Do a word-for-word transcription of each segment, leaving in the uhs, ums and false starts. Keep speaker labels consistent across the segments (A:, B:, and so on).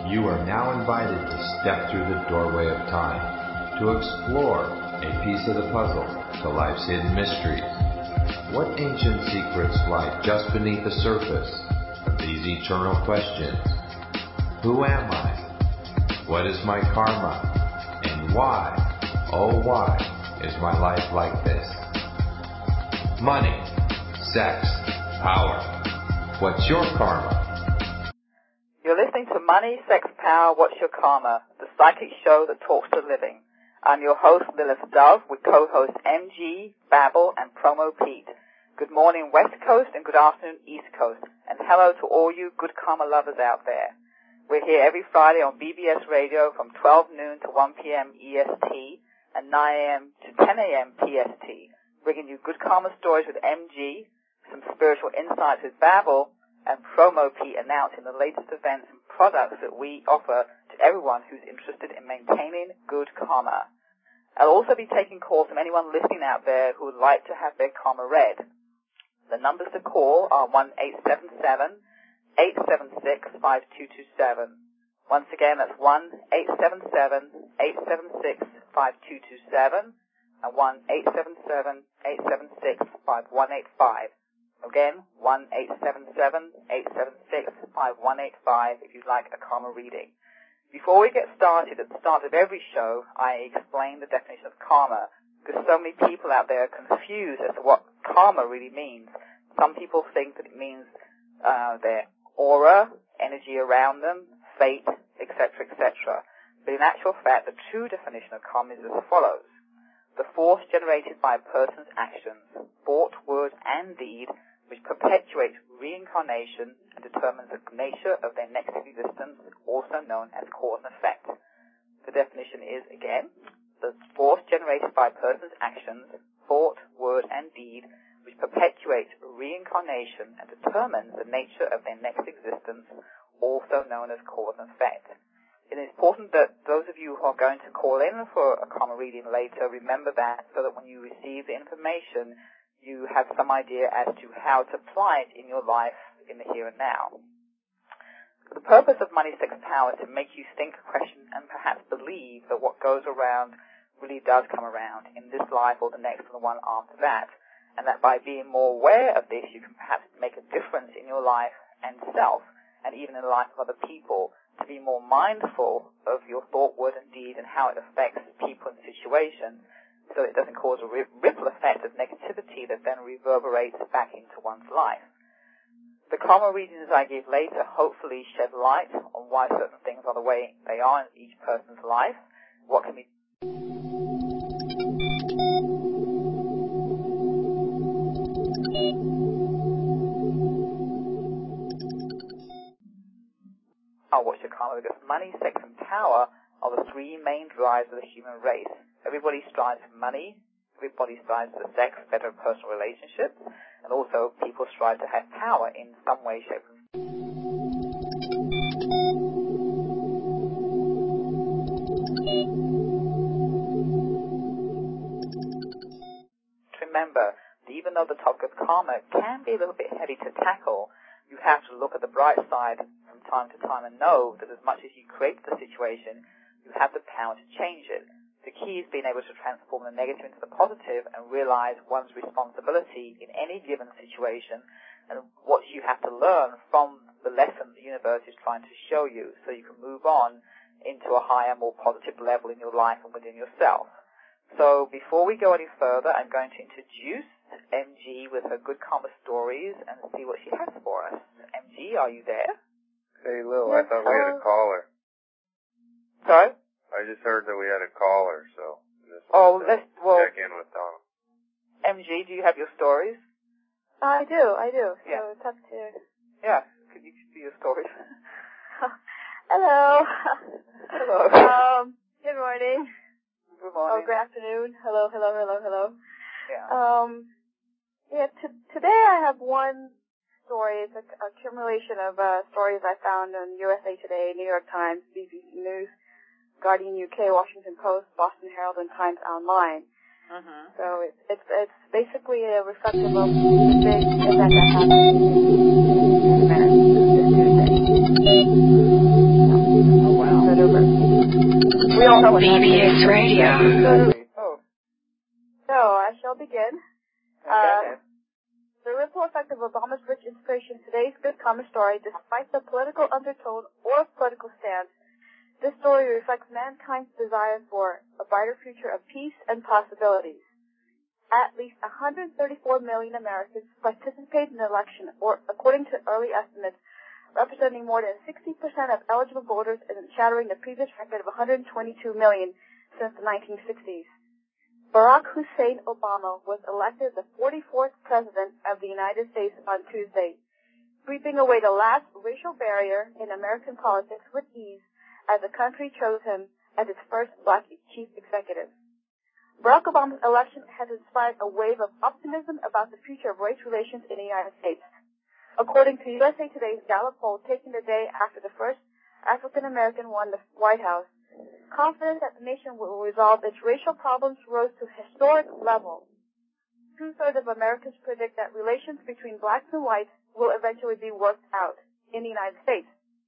A: You are now invited to step through the doorway of time, to explore a piece of the puzzle to life's hidden mysteries. What ancient secrets lie just beneath the surface of these eternal questions? Who am I? What is my karma? And why, oh why, is my life like this? Money, sex, power. What's your karma?
B: You're listening to Money, Sex, Power, What's Your Karma, the psychic show that talks to living. I'm your host, Lilith Dove, with co-hosts M G, Babble, and Promo Pete. Good morning, West Coast, and good afternoon, East Coast. And hello to all you good karma lovers out there. We're here every Friday on B B S Radio from twelve noon to one p.m. E S T and nine a.m. to ten a.m. P S T, bringing you good karma stories with M G, some spiritual insights with Babble, and Promo Pete announcing the latest events and products that we offer to everyone who's interested in maintaining good karma. I'll also be taking calls from anyone listening out there who would like to have their karma read. The numbers to call are one eight seven seven, eight seven six, five two two seven. Once again, that's one eight seven seven, eight seven six, five two two seven and one eight seven seven, eight seven six, five one eight five. Again, one eight seven seven, eight seven six, five one eight five if you'd like a karma reading. Before we get started, at the start of every show, I explain the definition of karma, because so many people out there are confused as to what karma really means. Some people think that it means uh, their aura, energy around them, fate, et cetera, et cetera. But in actual fact, the true definition of karma is as follows. The force generated by a person's actions, thought, word, and deed, which perpetuates reincarnation and determines the nature of their next existence, also known as cause and effect. The definition is, again, the force generated by a person's actions, thought, word, and deed, which perpetuates reincarnation and determines the nature of their next existence, also known as cause and effect. It is important that those of you who are going to call in for a karma reading later remember that, so that when you receive the information, you have some idea as to how to apply it in your life in the here and now. The purpose of Money, Sex, Power is to make you think, question, and perhaps believe that what goes around really does come around in this life or the next and the one after that, and that by being more aware of this, you can perhaps make a difference in your life and self, and even in the life of other people, to be more mindful of your thought, word, and deed and how it affects people and situations, so it doesn't cause a ripple effect of negativity that then reverberates back into one's life. The karma readings I give later hopefully shed light on why certain things are the way they are in each person's life, what can be Oh, what's your karma? Because money, sex, and power are the three main drives of the human race. Everybody strives for money, everybody strives for sex, better personal relationships, and also people strive to have power in some way, shape, and form. Remember, even though the topic of karma can be a little bit heavy to tackle, you have to look at the bright side from time to time and know that as much as you create the situation, you have the power to change it. The key is being able to transform the negative into the positive and realize one's responsibility in any given situation and what you have to learn from the lesson the universe is trying to show you so you can move on into a higher, more positive level in your life and within yourself. So before we go any further, I'm going to introduce M G with her good karma stories and see what she has for us. M G, are you there?
C: Hey, Lil, I thought we had a caller.
B: Sorry?
C: I just heard that we had a caller, so just
B: oh, let's well,
C: check in with Donna.
B: M G, do you have your stories?
D: I do, I do. So
B: yeah.
D: it's up to...
B: Yeah, could you do your stories?
D: Hello.
B: Hello.
D: Um, good morning.
B: Good morning.
D: Oh, good afternoon. Hello, hello, hello, hello.
B: Yeah.
D: Um, yeah, t- today I have one story. It's a accumulation of uh, stories I found on U S A Today, New York Times, B B C News, Guardian U K, Washington Post, Boston Herald, and Times Online.
B: Mm-hmm.
D: So it's it's it's basically a reflective of the big event that happened in America this Tuesday.
B: B B S Radio.
D: Oh. So, I shall begin. Uh, the ripple effect of Obama's rich inspiration, today's good common story, despite the political undertone or political stance, this story reflects mankind's desire for a brighter future of peace and possibilities. At least one hundred thirty-four million Americans participated in the election, or according to early estimates, representing more than sixty percent of eligible voters and shattering the previous record of one hundred twenty-two million since the nineteen sixties. Barack Hussein Obama was elected the forty-fourth President of the United States on Tuesday, sweeping away the last racial barrier in American politics with ease as the country chose him as its first black chief executive. Barack Obama's election has inspired a wave of optimism about the future of race relations in the United States. According to U S A Today's Gallup poll taken the day after the first African American won the White House, confidence that the nation will resolve its racial problems rose to historic levels. Two-thirds of Americans predict that relations between blacks and whites will eventually be worked out in the United States.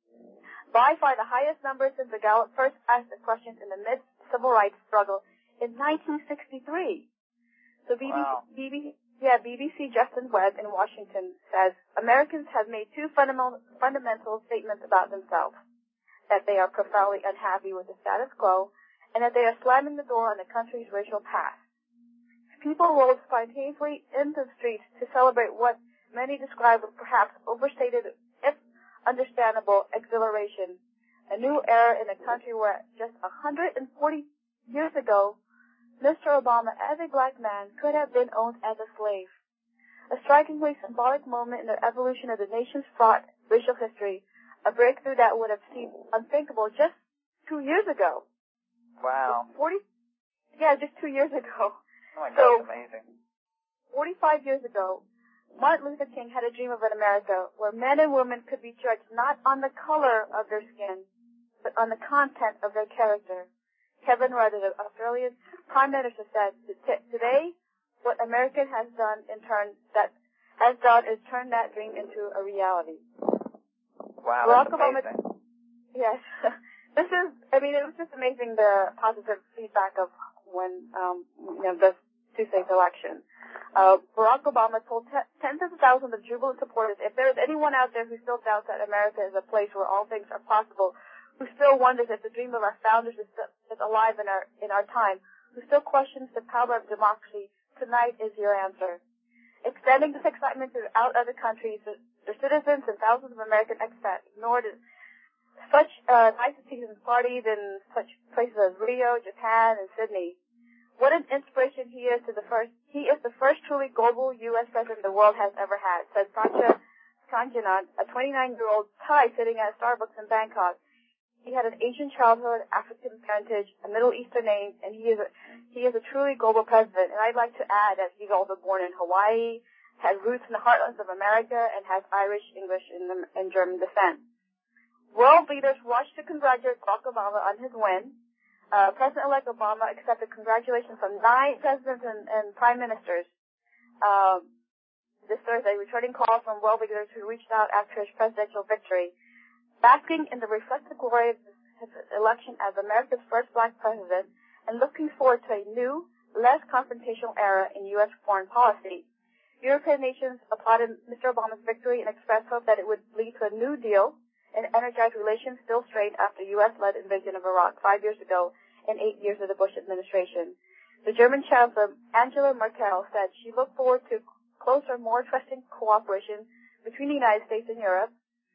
D: By far the highest number since the Gallup first asked the question in the mid-civil rights struggle in nineteen sixty-three. So B B C, wow. B B C Yeah, B B C Justin Webb in Washington says Americans have made two fundamental, fundamental statements about themselves, that they are profoundly unhappy with the status quo and that they are slamming the door on the country's racial past. People rolled spontaneously into the streets to celebrate what many describe as perhaps overstated, if understandable, exhilaration, a new era in a country where just one hundred forty years ago, Mister Obama, as a black man, could have been owned as a slave. A strikingly symbolic moment in the evolution of the nation's fraught racial history, a breakthrough that would have seemed unthinkable just two years ago.
B: Wow.
D: Forty, yeah, just two years ago.
B: Oh my God,
D: so,
B: that's amazing.
D: Forty-five years ago, Martin Luther King had a dream of an America where men and women could be judged not on the color of their skin, but on the content of their character. Kevin Rudd, the Australian Prime Minister, said, "Today, what America has done in turn that has done is turn that dream into a reality."
B: Wow,
D: Barack
B: that's
D: Obama,
B: amazing.
D: yes, this is. I mean, it was just amazing the positive feedback of when um, you know the Tuesday's election. Uh, Barack Obama told t- tens of thousands of jubilant supporters, "If there is anyone out there who still doubts that America is a place where all things are possible, who still wonders if the dream of our founders is, still, is alive in our in our time, who still questions the power of democracy, tonight is your answer." Extending this excitement throughout other countries, the, the citizens and thousands of American expats ignored such uh, niceties and parties in such places as Rio, Japan, and Sydney. What an inspiration he is to the first. He is the first truly global U S president the world has ever had, said Sancha Kanjanat, a twenty-nine-year-old Thai sitting at a Starbucks in Bangkok. He had an Asian childhood, African parentage, a Middle Eastern name, and he is a, he is a truly global president. And I'd like to add that he's also born in Hawaii, has roots in the heartlands of America, and has Irish, English, and, and German descent. World leaders rushed to congratulate Barack Obama on his win. Uh, President-elect Obama accepted congratulations from nine presidents and, and prime ministers um, this Thursday, returning calls from world leaders who reached out after his presidential victory. Basking in the reflected glory of his election as America's first black president and looking forward to a new, less confrontational era in U S foreign policy. European nations applauded Mister Obama's victory and expressed hope that it would lead to a new deal and energize relations still strained after U S-led invasion of Iraq five years ago and eight years of the Bush administration. The German Chancellor Angela Merkel said she looked forward to closer, more trusting cooperation between the United States and Europe.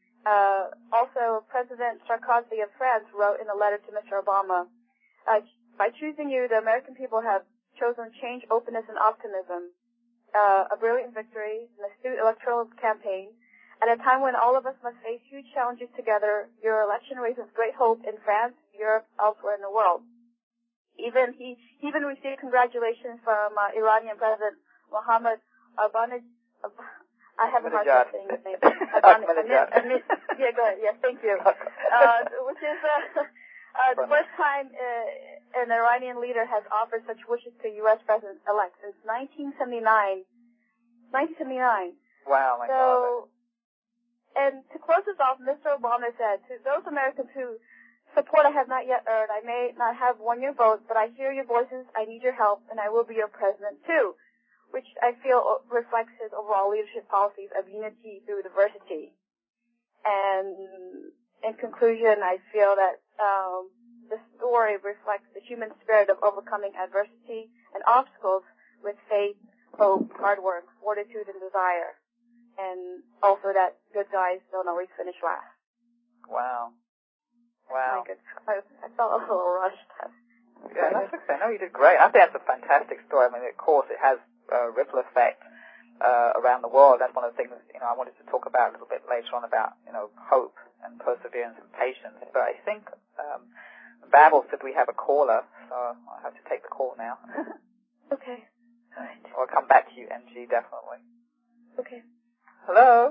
D: Uh, also, President Sarkozy of France wrote in a letter to Mister Obama, uh, by choosing you, the American people have chosen change, openness, and optimism. Uh, a brilliant victory, an astute electoral campaign. At a time when all of us must face huge challenges together, your election raises great hope in France, Europe, elsewhere in the world. Even he, he even received congratulations from uh, Iranian President Mohammed Ahmadinejad. I have a hard time saying his name.
B: Ahmadinejad.
D: Yeah, go ahead. Yes, thank you. Uh, which is uh, uh, the first time uh, an Iranian leader has offered such wishes to U S President-elect since nineteen seventy-nine. nineteen seventy-nine.
B: Wow, my
D: so,
B: God.
D: And to close this off, Mister Obama said, to those Americans who support I have not yet earned. I may not have won your vote, but I hear your voices. I need your help, and I will be your president too, which I feel reflects his overall leadership policies of unity through diversity. And in conclusion, I feel that um, the story reflects the human spirit of overcoming adversity and obstacles with faith, hope, hard work, fortitude, and desire. And also that good guys don't always finish last.
B: Wow. Wow.
D: Good. I, I felt a little rushed.
B: Yeah, that's okay. No, you did great. I think that's a fantastic story. I mean, of course, it has a ripple effect uh, around the world. That's one of the things, you know, I wanted to talk about a little bit later on about, you know, hope and perseverance and patience. But I think um, Babel said we have a caller, so I have to take the call now.
D: Okay. All right.
B: I'll come back to you, M G, definitely.
D: Okay.
B: Hello?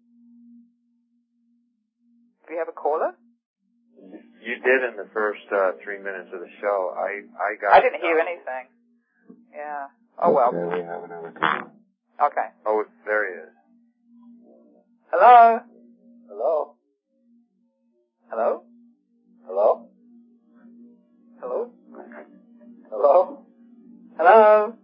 B: Do we have a caller?
C: You did in the first uh, three minutes of the show. I I got.
B: I didn't hear anything. Yeah. Oh well.
C: Okay, we have another caller.
B: Okay.
C: Oh, there he is.
B: Hello?
C: Hello.
B: Hello?
C: Hello.
B: Hello?
C: Hello.
B: Hello?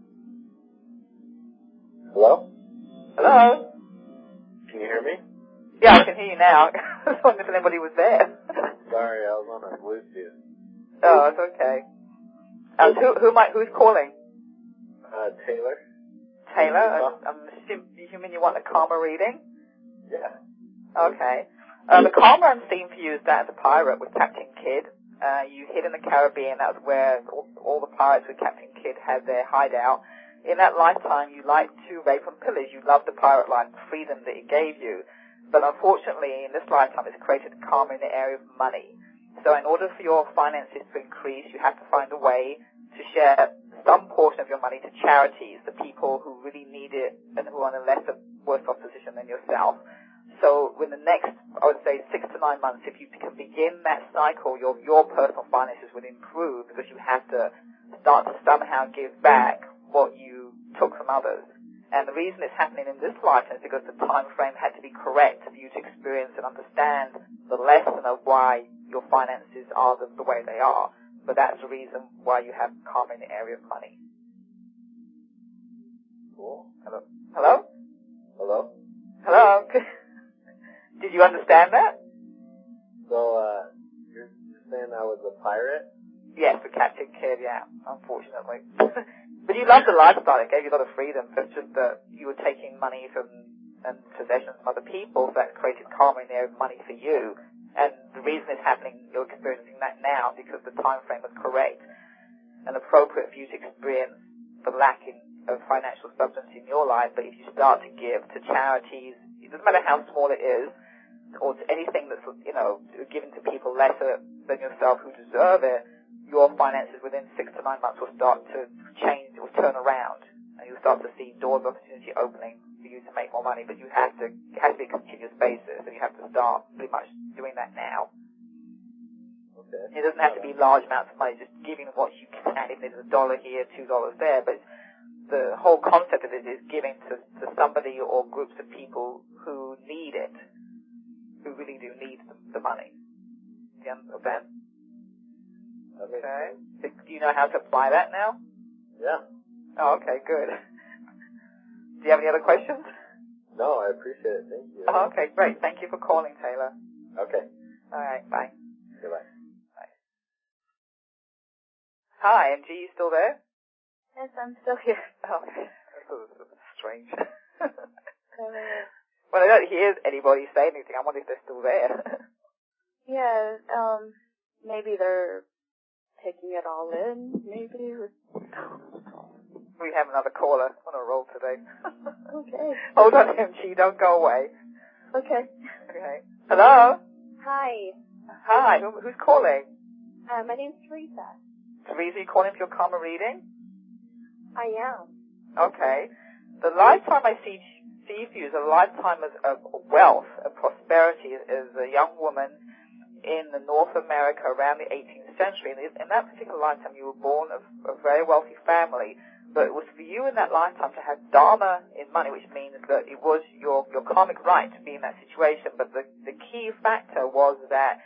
C: Hello.
B: Hello?
C: Can you hear me?
B: Yeah, I can hear you now. I was wondering if anybody was there.
C: Sorry, I was on a Bluetooth.
B: Oh, it's okay. Um, who who might who's calling?
C: Uh, Taylor.
B: Taylor. I'm assuming you want the karma reading.
C: Yeah.
B: Okay. Uh, the karma I'm seeing for you is that as a pirate with Captain Kidd. Uh, you hid in the Caribbean. That was where all, all the pirates with Captain Kidd had their hideout. In that lifetime, you liked to rape and pillage. You loved the pirate life, the freedom that it gave you. But unfortunately, in this lifetime, it's created karma in the area of money. So in order for your finances to increase, you have to find a way to share some portion of your money to charities, the people who really need it and who are in a lesser, worse off position than yourself. So in the next, I would say, six to nine months, if you can begin that cycle, your your personal finances would improve because you have to start to somehow give back what you took from others. And the reason it's happening in this lifetime is because the time frame had to be correct for you to experience and understand the lesson of why your finances are the, the way they are. But that's the reason why you have karma in the area of money.
C: Cool.
B: Hello? Hello?
C: Hello.
B: Hello? Did you understand that?
C: So, uh, you're saying I was a pirate?
B: Yes, the Captain Kidd, yeah, unfortunately. But you loved the lifestyle. It gave you a lot of freedom. It's just that you were taking money from and possessions from other people, so that created karma in there of money for you. And the reason it's happening, you're experiencing that now because the time frame was correct and appropriate for you to experience the lacking of financial substance in your life. But if you start to give to charities, it doesn't matter how small it is, or to anything that's, you know, given to people lesser than yourself who deserve it, your finances within six to nine months will start to change, will turn around, and you'll start to see doors of opportunity opening for you to make more money. But you have to, it has to be a continuous basis, and you have to start pretty much doing that now.
C: Okay.
B: It doesn't have to be large amounts of money, just giving what you can, if there's a dollar here, two dollars there, but the whole concept of it is giving to, to somebody or groups of people who need it, who really do need the, the money. Do you understand? Okay. Do you know how to apply that now?
C: Yeah.
B: Oh, okay, good. Do you have any other questions?
C: No, I appreciate it. Thank you.
B: Oh, okay, great. Thank you for calling, Taylor.
C: Okay.
B: All right, bye.
C: Goodbye.
B: Bye. Hi, M G, you still there?
D: Yes, I'm still here.
B: Oh, this is strange.
D: Uh,
B: Well, I don't hear anybody say anything. I wonder if they're still there.
D: yeah, um, maybe they're taking it all in, maybe.
B: We have another caller on a roll today.
D: Okay.
B: Hold on, M G, don't go away.
D: Okay.
B: Okay. Hello?
D: Hi.
B: Hi, Who, who's calling?
D: Uh, my name's Teresa.
B: Teresa, you calling for your karma reading?
D: I am.
B: Okay. The lifetime I see, see for you is a lifetime of, of wealth, of prosperity. As a young woman in the North America around the eighteenth century. And in that particular lifetime, you were born of a very wealthy family. But it was for you in that lifetime to have dharma in money, which means that it was your, your karmic right to be in that situation. But the, the key factor was that you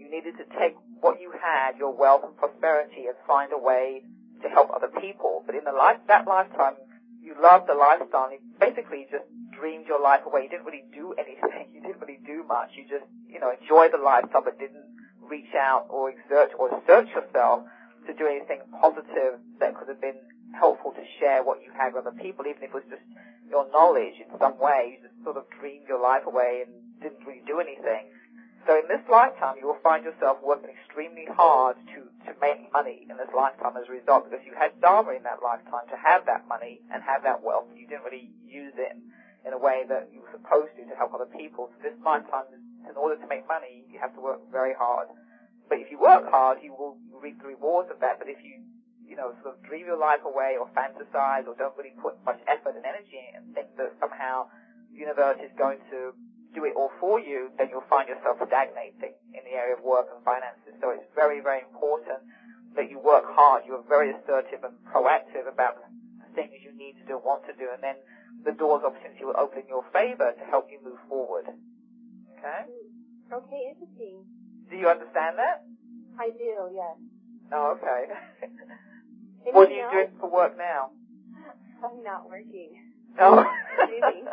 B: you needed to take what you had, your wealth and prosperity, and find a way to help other people. But in the life, that lifetime, you loved the lifestyle. You basically just dreamed your life away. You didn't really do anything. You didn't really do much. You just, you know, enjoyed the lifestyle, but didn't reach out or exert or search yourself to do anything positive that could have been helpful to share what you had with other people, even if it was just your knowledge in some way. You just sort of dreamed your life away and didn't really do anything. So in this lifetime, you will find yourself working extremely hard to, to make money in this lifetime as a result, because you had Dharma in that lifetime to have that money and have that wealth. You didn't really use it in a way that you were supposed to to help other people. So this lifetime, in order to make money, you have to work very hard. But if you work hard, you will reap the rewards of that. But if you, you know, sort of dream your life away or fantasize or don't really put much effort and energy in and think that somehow the universe is going to do it all for you, then you'll find yourself stagnating in the area of work and finances. So it's very, very important that you work hard. You're very assertive and proactive about the things you need to do and want to do. And then the doors of opportunity will open in your favor to help you move forward. Okay?
D: Okay, interesting.
B: Do you understand that?
D: I do, yes.
B: Oh, okay. What are you
D: else?
B: doing for work now?
D: I'm not working.
B: Oh.
D: Busy.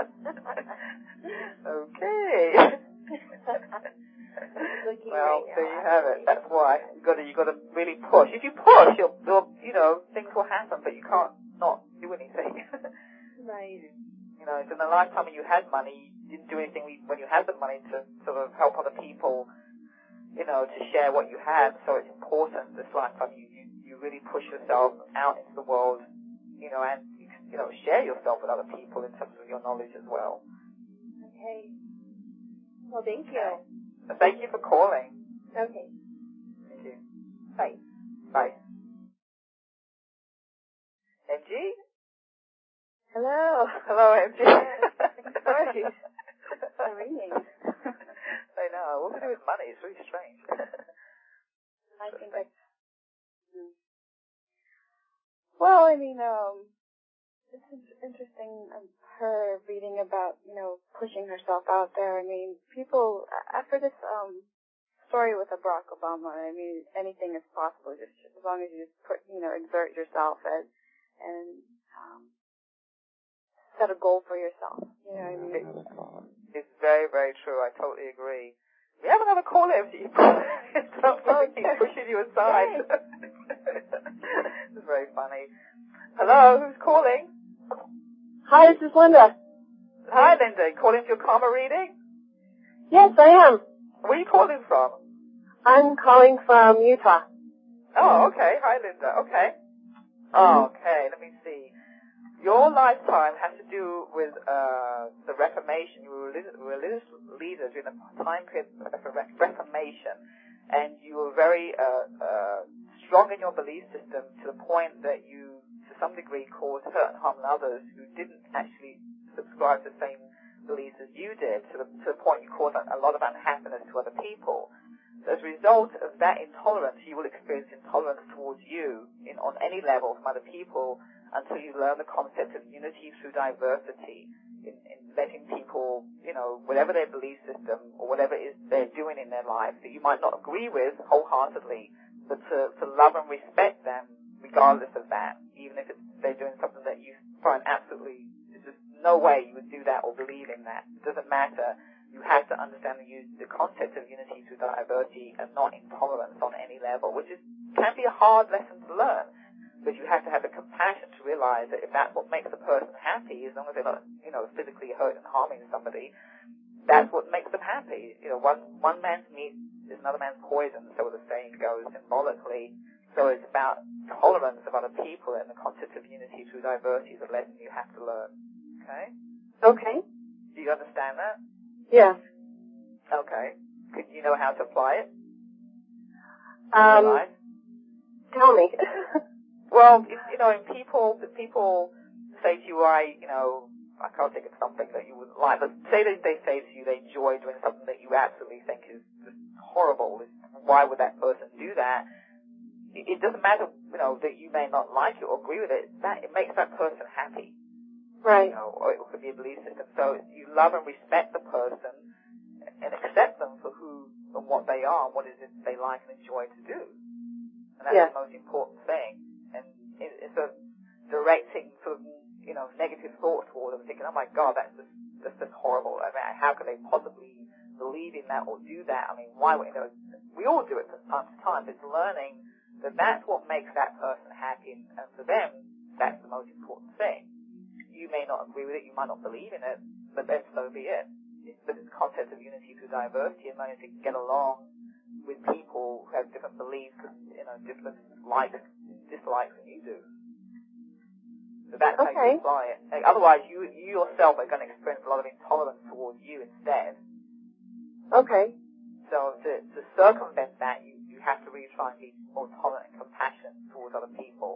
B: Okay.
D: Looking
B: Well,
D: right
B: there
D: now,
B: you have it.
D: actually.
B: That's why you got to you got to really push. If you push, you'll, you'll you know things will happen, but you can't not do anything.
D: Right.
B: You know, it's in the lifetime when you had money, you didn't do anything when you had the money to sort of help other people. You know, to share what you had. So it's important this lifetime you you, you really push yourself out into the world. You know, and you know share yourself with other people in terms of your knowledge as well.
D: Okay. Well, thank you.
B: Okay. Thank you for calling.
D: Okay.
B: Thank you.
D: Bye.
B: Bye. M G?
D: Hello.
B: Hello, M G.
D: Sorry. I'm ringing.
B: I know. What do we do with money? It's really strange.
D: I think I... Well, I mean, um, it's interesting, um, her reading about, you know, pushing herself out there. I mean, people, after this, um, story with Barack Obama, I mean, anything is possible, just as long as you just put, you know, exert yourself and, and, um, set a goal for yourself. You know what I mean?
B: It's very, very true. I totally agree. We have another caller. If you don't keep pushing you aside. It's very funny. Hello, who's calling?
E: Hi, this is Linda.
B: Hi, Linda. Calling for your karma reading?
E: Yes, I am.
B: Where are you calling from?
E: I'm calling from Utah.
B: Oh, okay. Hi, Linda. Okay. Oh, okay. Let me see. Your lifetime has to do with uh, the Reformation. You were religious, religious leaders during the time period of the Reformation, and you were very uh, uh, strong in your belief system to the point that you, to some degree, caused hurt and harm in others who didn't actually subscribe to the same beliefs as you did, to the, to the point you caused a lot of unhappiness to other people. As a result of that intolerance, you will experience intolerance towards you in, on any level from other people, until you learn the concept of unity through diversity, in, in letting people, you know, whatever their belief system or whatever it is they're doing in their life that you might not agree with wholeheartedly, but to, to love and respect them regardless of that, even if it's, they're doing something that you find absolutely, there's just no way you would do that or believe in that. It doesn't matter. You have to understand the, the concept of unity through diversity and not intolerance on any level, which is can be a hard lesson to learn. But you have to have the compassion to realize that if that's what makes a person happy, as long as they're not, you know, physically hurt and harming somebody, that's what makes them happy. You know, one one man's meat is another man's poison, so the saying goes symbolically. So it's about tolerance of other people, and the concept of unity through diversity is a lesson you have to learn. Okay?
E: Okay.
B: Do you understand that?
E: Yes.
B: Okay. Could you know how to apply it?
E: Um,
B: Right?
E: Tell me.
B: Well, if, you know, if people, if people say to you, I, you know, I can't think of something that you would like, but say that they say to you they enjoy doing something that you absolutely think is just horrible. Why would that person do that? It, it doesn't matter, you know, that you may not like it or agree with it. That it makes that person happy.
E: Right.
B: You know, or it could be a belief system. So you love and respect the person and accept them for who, and what they are and what it is they like and enjoy to do. And that's
E: yeah.
B: the most important thing. And it, it's a directing sort of, you know, negative thoughts toward them, thinking, oh my God, that's just, that's just horrible. I mean, how could they possibly believe in that or do that? I mean, why would, you know, we all do it from time to time. It's learning that that's what makes that person happy, and, and for them, that's the most important thing. You may not agree with it, you might not believe in it, but then so be it. It's the concept of unity through diversity and learning to get along with people who have different beliefs and, you know, different likes, dislikes than you do. So that's
E: okay.
B: how you apply it. Like, otherwise, you, you yourself are going to experience a lot of intolerance towards you instead.
E: Okay.
B: So to, to circumvent that, you, you have to really try and be more tolerant and compassionate towards other people.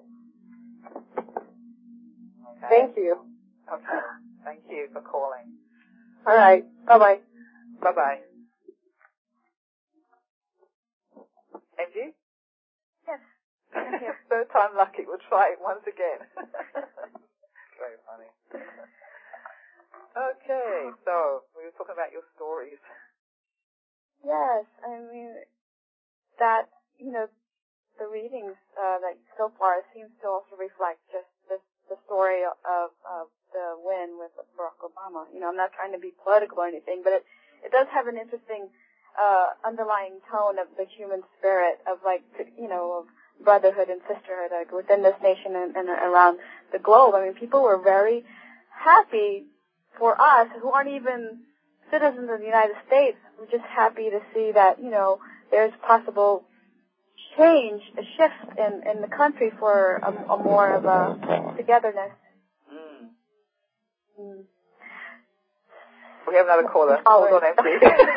B: Okay?
E: Thank you.
B: Okay. Thank you for calling.
E: All right. Bye-bye.
B: Bye-bye. Angie?
D: Yes.
B: Third time lucky. We'll try it once again. Very funny. Okay, so we were talking about your stories.
D: Yes, I mean, that, you know, the readings uh, that so far seems to also reflect just this, the story of, of the win with Barack Obama. You know, I'm not trying to be political or anything, but it, it does have an interesting uh, underlying tone of the human spirit of, like, you know, of brotherhood and sisterhood, like, within this nation and, and around the globe. I mean, people were very happy for us who aren't even citizens of the United States. We're just happy to see that, you know, there's possible change, a shift in, in the country for a, a more of a togetherness.
B: Mm.
D: Mm.
B: We have another caller. Hold on, M C.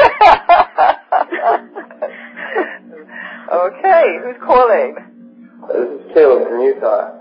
B: Okay, who's calling?
F: This is Caleb from Utah.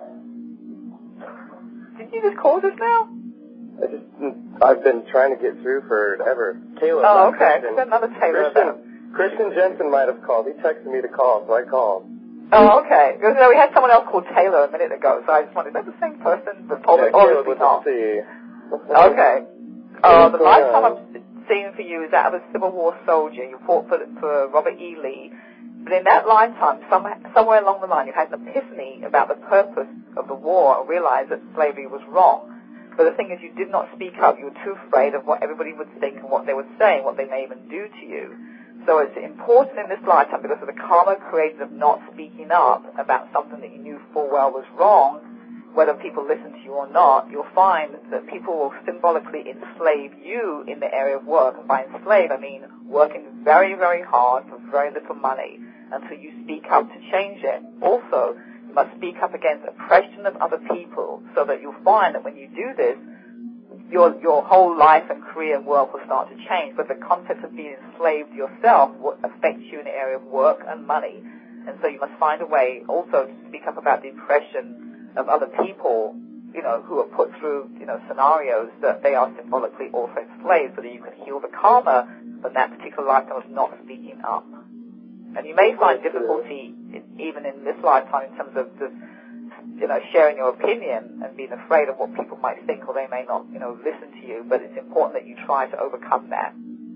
B: Did you just call just now?
F: I just, I've been trying to get through forever. Caleb.
B: Oh, okay.
F: Christian.
B: There's another Taylor.
F: Christian, Christian Jensen might have called. He texted me to call, so I called.
B: Oh, okay. Because, no, we had someone else called Taylor a minute ago, so I just wondered, is that the same person? But
F: Yeah, Caleb with
B: not.
F: a C.
B: Okay. Uh, the last time I've seen for you is that of a Civil War soldier. You fought for, for Robert E. Lee. But in that lifetime, some, somewhere along the line, you had an epiphany about the purpose of the war and realized that slavery was wrong. But the thing is, you did not speak up. You were too afraid of what everybody would think and what they would say and what they may even do to you. So it's important in this lifetime, because of the karma created of not speaking up about something that you knew full well was wrong, whether people listen to you or not, you'll find that people will symbolically enslave you in the area of work. And by enslave, I mean working very, very hard for very little money until you speak up to change it. Also, you must speak up against oppression of other people, so that you'll find that when you do this, your your whole life and career and work will start to change. But the concept of being enslaved yourself will affect you in the area of work and money. And so you must find a way also to speak up about the oppression of other people, you know, who are put through, you know, scenarios that they are symbolically also enslaved, so that you can heal the karma from that particular lifetime of not speaking up. And you may find difficulty in, even in this lifetime in terms of the, you know, sharing your opinion and being afraid of what people might think, or they may not, you know, listen to you. But it's important that you try to overcome that.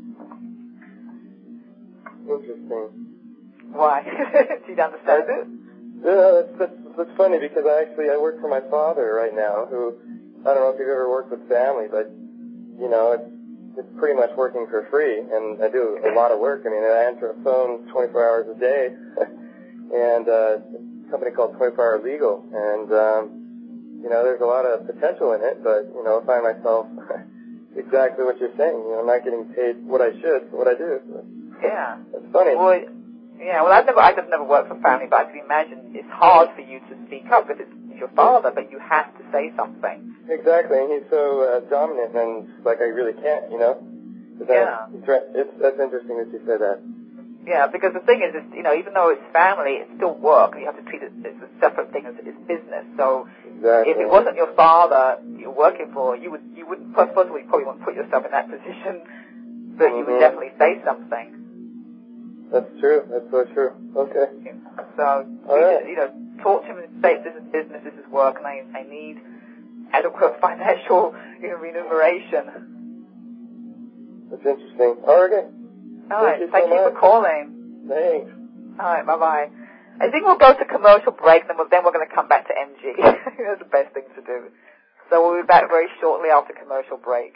F: Interesting.
B: Why? Do you understand it?
F: Yeah, that's, that's, that's funny, because I actually, I work for my father right now, who, I don't know if you've ever worked with family, but, you know, it's, it's pretty much working for free, and I do a lot of work. I mean, I answer a phone twenty-four hours a day, and uh, it's a company called twenty-four hour legal, and, um, you know, there's a lot of potential in it, but, you know, I find myself exactly what you're saying. You know, I'm not getting paid what I should for what I do. So
B: yeah.
F: It's funny.
B: Well, yeah, well, I've never, I just never worked for family, but I can imagine it's hard for you to speak up because it's your father, but you have to say something.
F: Exactly, and he's so uh, dominant, and like I really can't, you know.
B: Yeah.
F: It's, it's, that's interesting that you said that.
B: Yeah, because the thing is, is, you know, even though it's family, it's still work. You have to treat it as a separate thing, as it's business. So
F: exactly.
B: If it wasn't your father you're working for, you would, you wouldn't, first of all, you probably wouldn't put yourself in that position, but mm-hmm. you would definitely say something.
F: That's true. That's so true. Okay.
B: So, you,
F: right.
B: just, you know, talk to him and say, this is business, this is work, and I, I need adequate financial, you know, remuneration.
F: That's interesting. Oh, okay.
B: All right.
F: Thank you,
B: Thank
F: so
B: you
F: much.
B: for calling.
F: Thanks.
B: All right. Bye-bye. I think we'll go to commercial break, then we'll, then we're going to come back to M G. That's the best thing to do. So we'll be back very shortly after commercial break.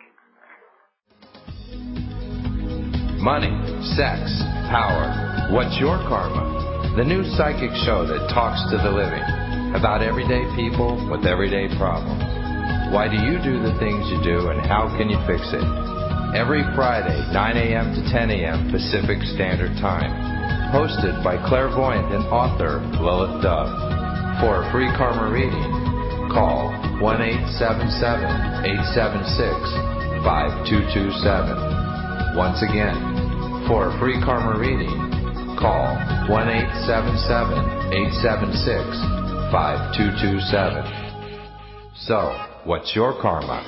A: Money, sex, power. What's your karma? The new psychic show that talks to the living about everyday people with everyday problems. Why do you do the things you do, and how can you fix it? Every Friday, nine a.m. to ten a.m. Pacific Standard Time. Hosted by clairvoyant and author Lilith Dove. For a free karma reading, call one eight seven seven, eight seven six, five two two seven. Once again, for a free karma reading, call one eight seven seven, eight seven six, five two two seven. So, what's your karma?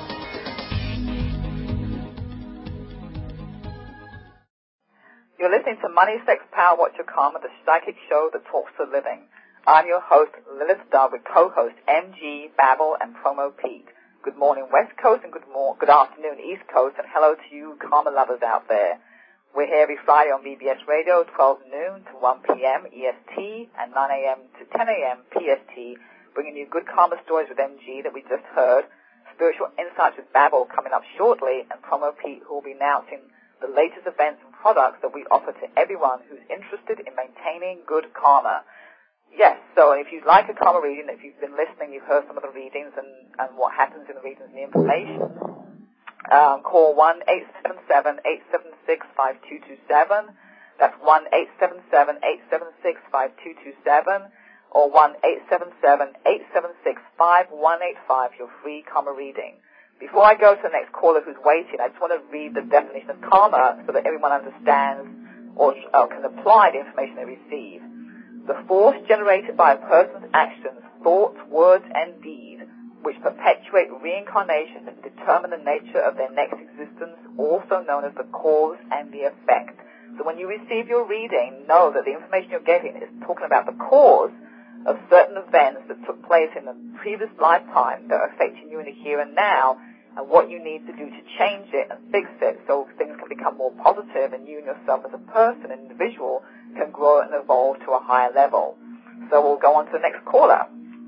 B: You're listening to Money, Sex, Power, What's Your Karma, the psychic show that talks to the living. I'm your host, Lilith Dove, with co-host M G, Babel, and Promo Pete. Good morning, West Coast, and good mor- good afternoon, East Coast, and hello to you karma lovers out there. We're here every Friday on B B S Radio, twelve noon to one p.m. E S T, and nine a.m. to ten a.m. P S T, bringing you good karma stories with M G that we just heard, spiritual insights with Babel coming up shortly, and Promo Pete, who will be announcing the latest events and products that we offer to everyone who's interested in maintaining good karma. Yes, so if you'd like a karma reading, if you've been listening, you've heard some of the readings and, and what happens in the readings and the information, um, call one eight seven seven, eight seven six, five two two seven. That's one eight seven seven, eight seven six, five two two seven, or one eight seven seven, eight seven six, five one eight five, your free karma reading. Before I go to the next caller who's waiting, I just want to read the definition of karma so that everyone understands or uh, can apply the information they receive. The force generated by a person's actions, thoughts, words, and deeds, which perpetuate reincarnation and determine the nature of their next existence, also known as the cause and the effect. So when you receive your reading, know that the information you're getting is talking about the cause of certain events that took place in the previous lifetime that are affecting you in the here and now, and what you need to do to change it and fix it so things can become more positive and you and yourself as a person, an individual, can grow and evolve to a higher level. So we'll go on to the next caller.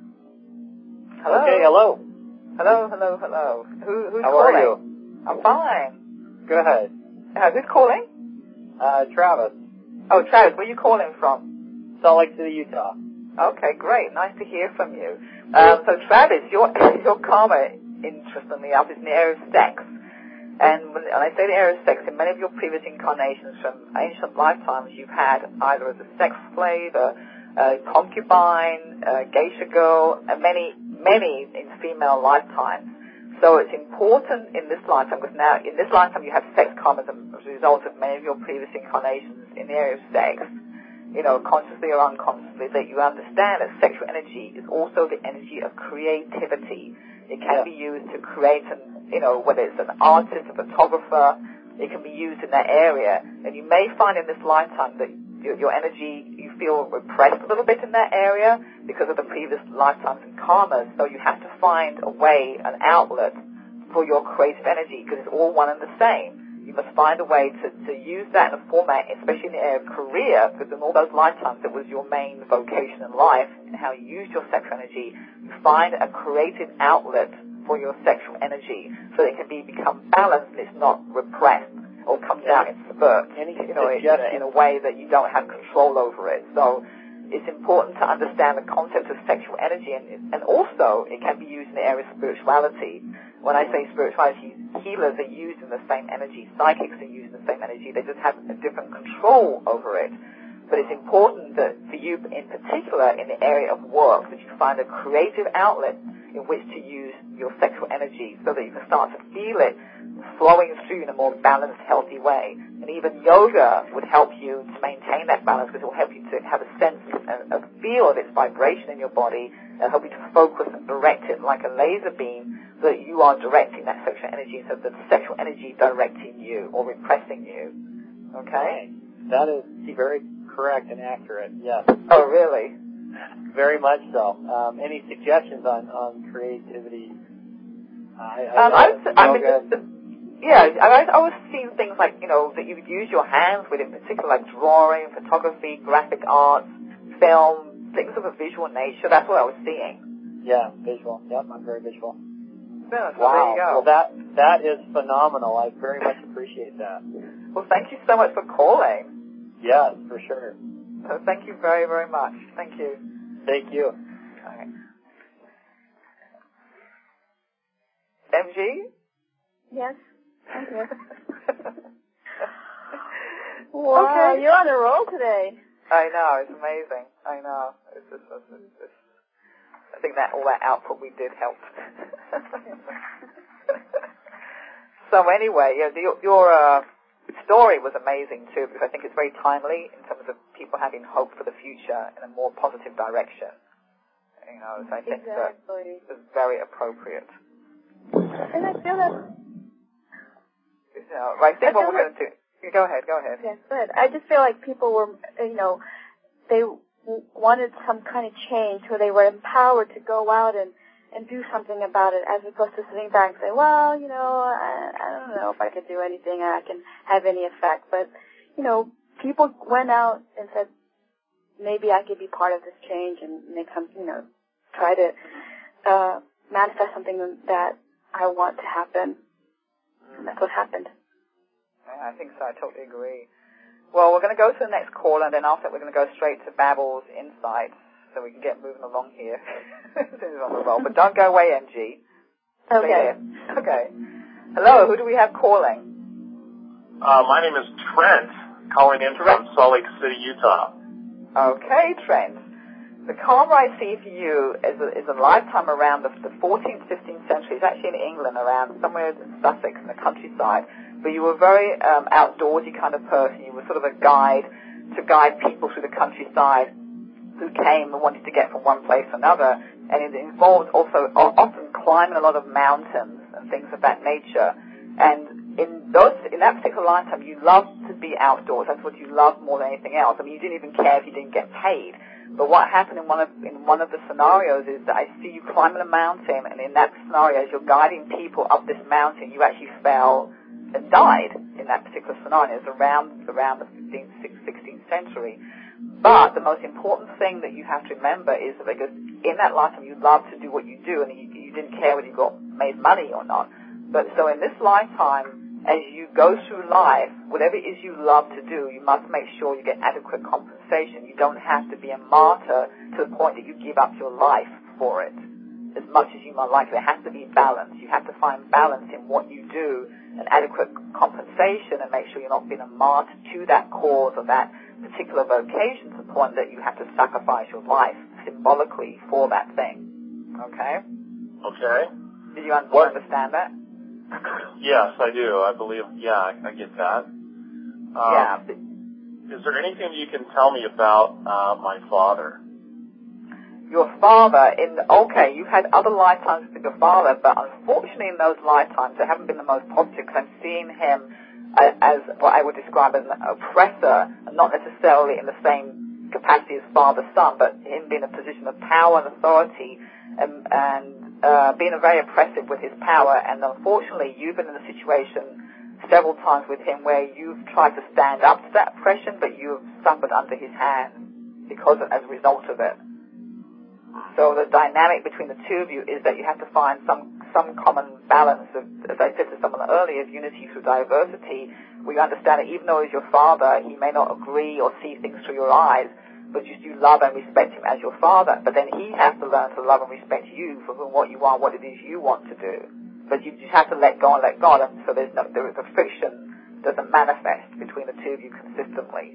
B: Hello?
G: Okay, hello.
B: Hello, hello, hello. Who, who's
G: How
B: calling?
G: are you?
B: I'm fine.
G: Go ahead.
B: Uh, who's calling?
G: Uh, Travis,
B: Oh, Travis, where are you calling from?
G: Salt Lake City, Utah.
B: Okay, great. Nice to hear from you. Um, so, Travis, your your karma, interestingly enough, is in the area of sex. And when I say the area of sex, in many of your previous incarnations from ancient lifetimes, you've had either as a sex slave, a, a concubine, a geisha girl, and many, many in female lifetimes. So it's important in this lifetime, because now in this lifetime you have sex karma as a result of many of your previous incarnations in the area of sex, you know, consciously or unconsciously, that you understand that sexual energy is also the energy of creativity. It can
G: Yeah.
B: be used to create, an, you know, whether it's an artist, a photographer, it can be used in that area. And you may find in this lifetime that your, your energy, you feel repressed a little bit in that area because of the previous lifetimes and karmas. So you have to find a way, an outlet for your creative energy, because it's all one and the same. You must find a way to, to use that in a format, especially in the area of career, because in all those lifetimes it was your main vocation in life, and how you use your sexual energy. You find a creative outlet for your sexual energy so that it can be become balanced and it's not repressed or comes out in spurts,
G: Any
B: you know, in a, in a way that you don't have control over it. So it's important to understand the concept of sexual energy, and, and also it can be used in the area of spirituality. When I say spirituality, healers are using the same energy, psychics are using the same energy, they just have a different control over it. But it's important that for you in particular in the area of work, that you find a creative outlet in which to use your sexual energy so that you can start to feel it flowing through in a more balanced, healthy way. And even yoga would help you to maintain that balance, because it will help you to have a sense and a feel of its vibration in your body, and help you to focus and direct it like a laser beam so that you are directing that sexual energy instead of the sexual energy directing you or repressing you. Okay?
G: That is very correct and accurate, yes.
B: Oh, really?
G: Very much so. Um, any suggestions on, on creativity? I, I,
B: Um, I, would, I mean,
G: yoga.
B: the, the, Yeah, I, I was seeing things like, you know, that you would use your hands with, in particular, like drawing, photography, graphic arts, film, things of a visual nature. That's what I was seeing.
G: Yeah, visual. Yep, I'm very visual.
B: Yeah, so
G: wow.
B: there you go.
G: Well, that that is phenomenal. I very much appreciate that.
B: Well, thank you so much for calling.
G: Yes, for sure.
B: So thank you very, very much. Thank you.
G: Thank you.
B: All right. M G?
D: Yes. I'm here. Wow,
B: okay.
D: You're on a roll today.
B: I know, it's amazing. I know. It's just, it's, it's, it's, I think that all that output we did helped. So anyway, yeah, the, your uh, story was amazing too, because I think it's very timely in terms of people having hope for the future in a more positive direction. You know, so I think
D: exactly.
B: that it's very appropriate.
D: And I feel that.
B: You know, I think
D: I
B: what we're
D: that,
B: going to do. Go ahead. Go ahead.
D: Yes, good. I just feel like people were, you know, they w- wanted some kind of change, where they were empowered to go out and and do something about it, as opposed to sitting back and say, well, you know, I, I don't know if I could do anything, or I can have any effect. But, you know, people went out and said, maybe I could be part of this change, and they come, you know, try to uh, manifest something that I want to happen. And that's what happened.
B: I think so. I totally agree. Well, we're going to go to the next caller, and then after that we're going to go straight to Babel's Insights, so we can get moving along here. on the roll. But don't go away, M G.
D: Okay.
B: Okay. Hello, who do we have calling?
H: Uh, my name is Trent, calling in
B: Trent.
H: from Salt Lake City, Utah.
B: Okay, Trent. The karma I see for you is a, is a lifetime around the, the fourteenth, fifteenth century. It's actually in England, around somewhere in Sussex, in the countryside. But you were a very um, outdoorsy kind of person. You were sort of a guide to guide people through the countryside who came and wanted to get from one place to another. And it involved also often climbing a lot of mountains and things of that nature. And in those, in that particular lifetime, you loved to be outdoors. That's what you loved more than anything else. I mean, you didn't even care if you didn't get paid. But what happened in one of in one of the scenarios is that I see you climbing a mountain, and in that scenario, as you're guiding people up this mountain, you actually fell and died in that particular scenario. It's around around the fifteenth, sixteenth century. But the most important thing that you have to remember is that because in that lifetime you loved to do what you do, and you, you didn't care whether you got made money or not. But so in this lifetime, as you go through life, whatever it is you love to do, you must make sure you get adequate compensation. You don't have to be a martyr to the point that you give up your life for it, as much as you might like it. There has to be balance. You have to find balance in what you do, and adequate compensation, and make sure you're not being a martyr to that cause or that particular vocation, to the point that you have to sacrifice your life symbolically for that thing. Okay?
H: Okay.
B: Did you un-
H: what?
B: understand that?
H: Yes, I do. I believe, yeah, I, I get that. Um,
B: yeah.
H: Is there anything you can tell me about uh, my father?
B: Your father, in okay, you've had other lifetimes with your father, but unfortunately in those lifetimes they haven't been the most positive, because I'm seeing him uh, as what I would describe as an oppressor, not necessarily in the same capacity as father-son, but him being in a position of power and authority, and, and uh, being very oppressive with his power. And unfortunately you've been in a situation several times with him where you've tried to stand up to that oppression, but you've suffered under his hand because of, as a result of it. So the dynamic between the two of you is that you have to find some some common balance of, as I said to someone earlier, of unity through diversity, where you understand that even though he's your father, he may not agree or see things through your eyes, but you do love and respect him as your father. But then he has to learn to love and respect you for what you are, what it is you want to do. But you just have to let go and let God, and so there's no, there is a friction doesn't manifest between the two of you consistently.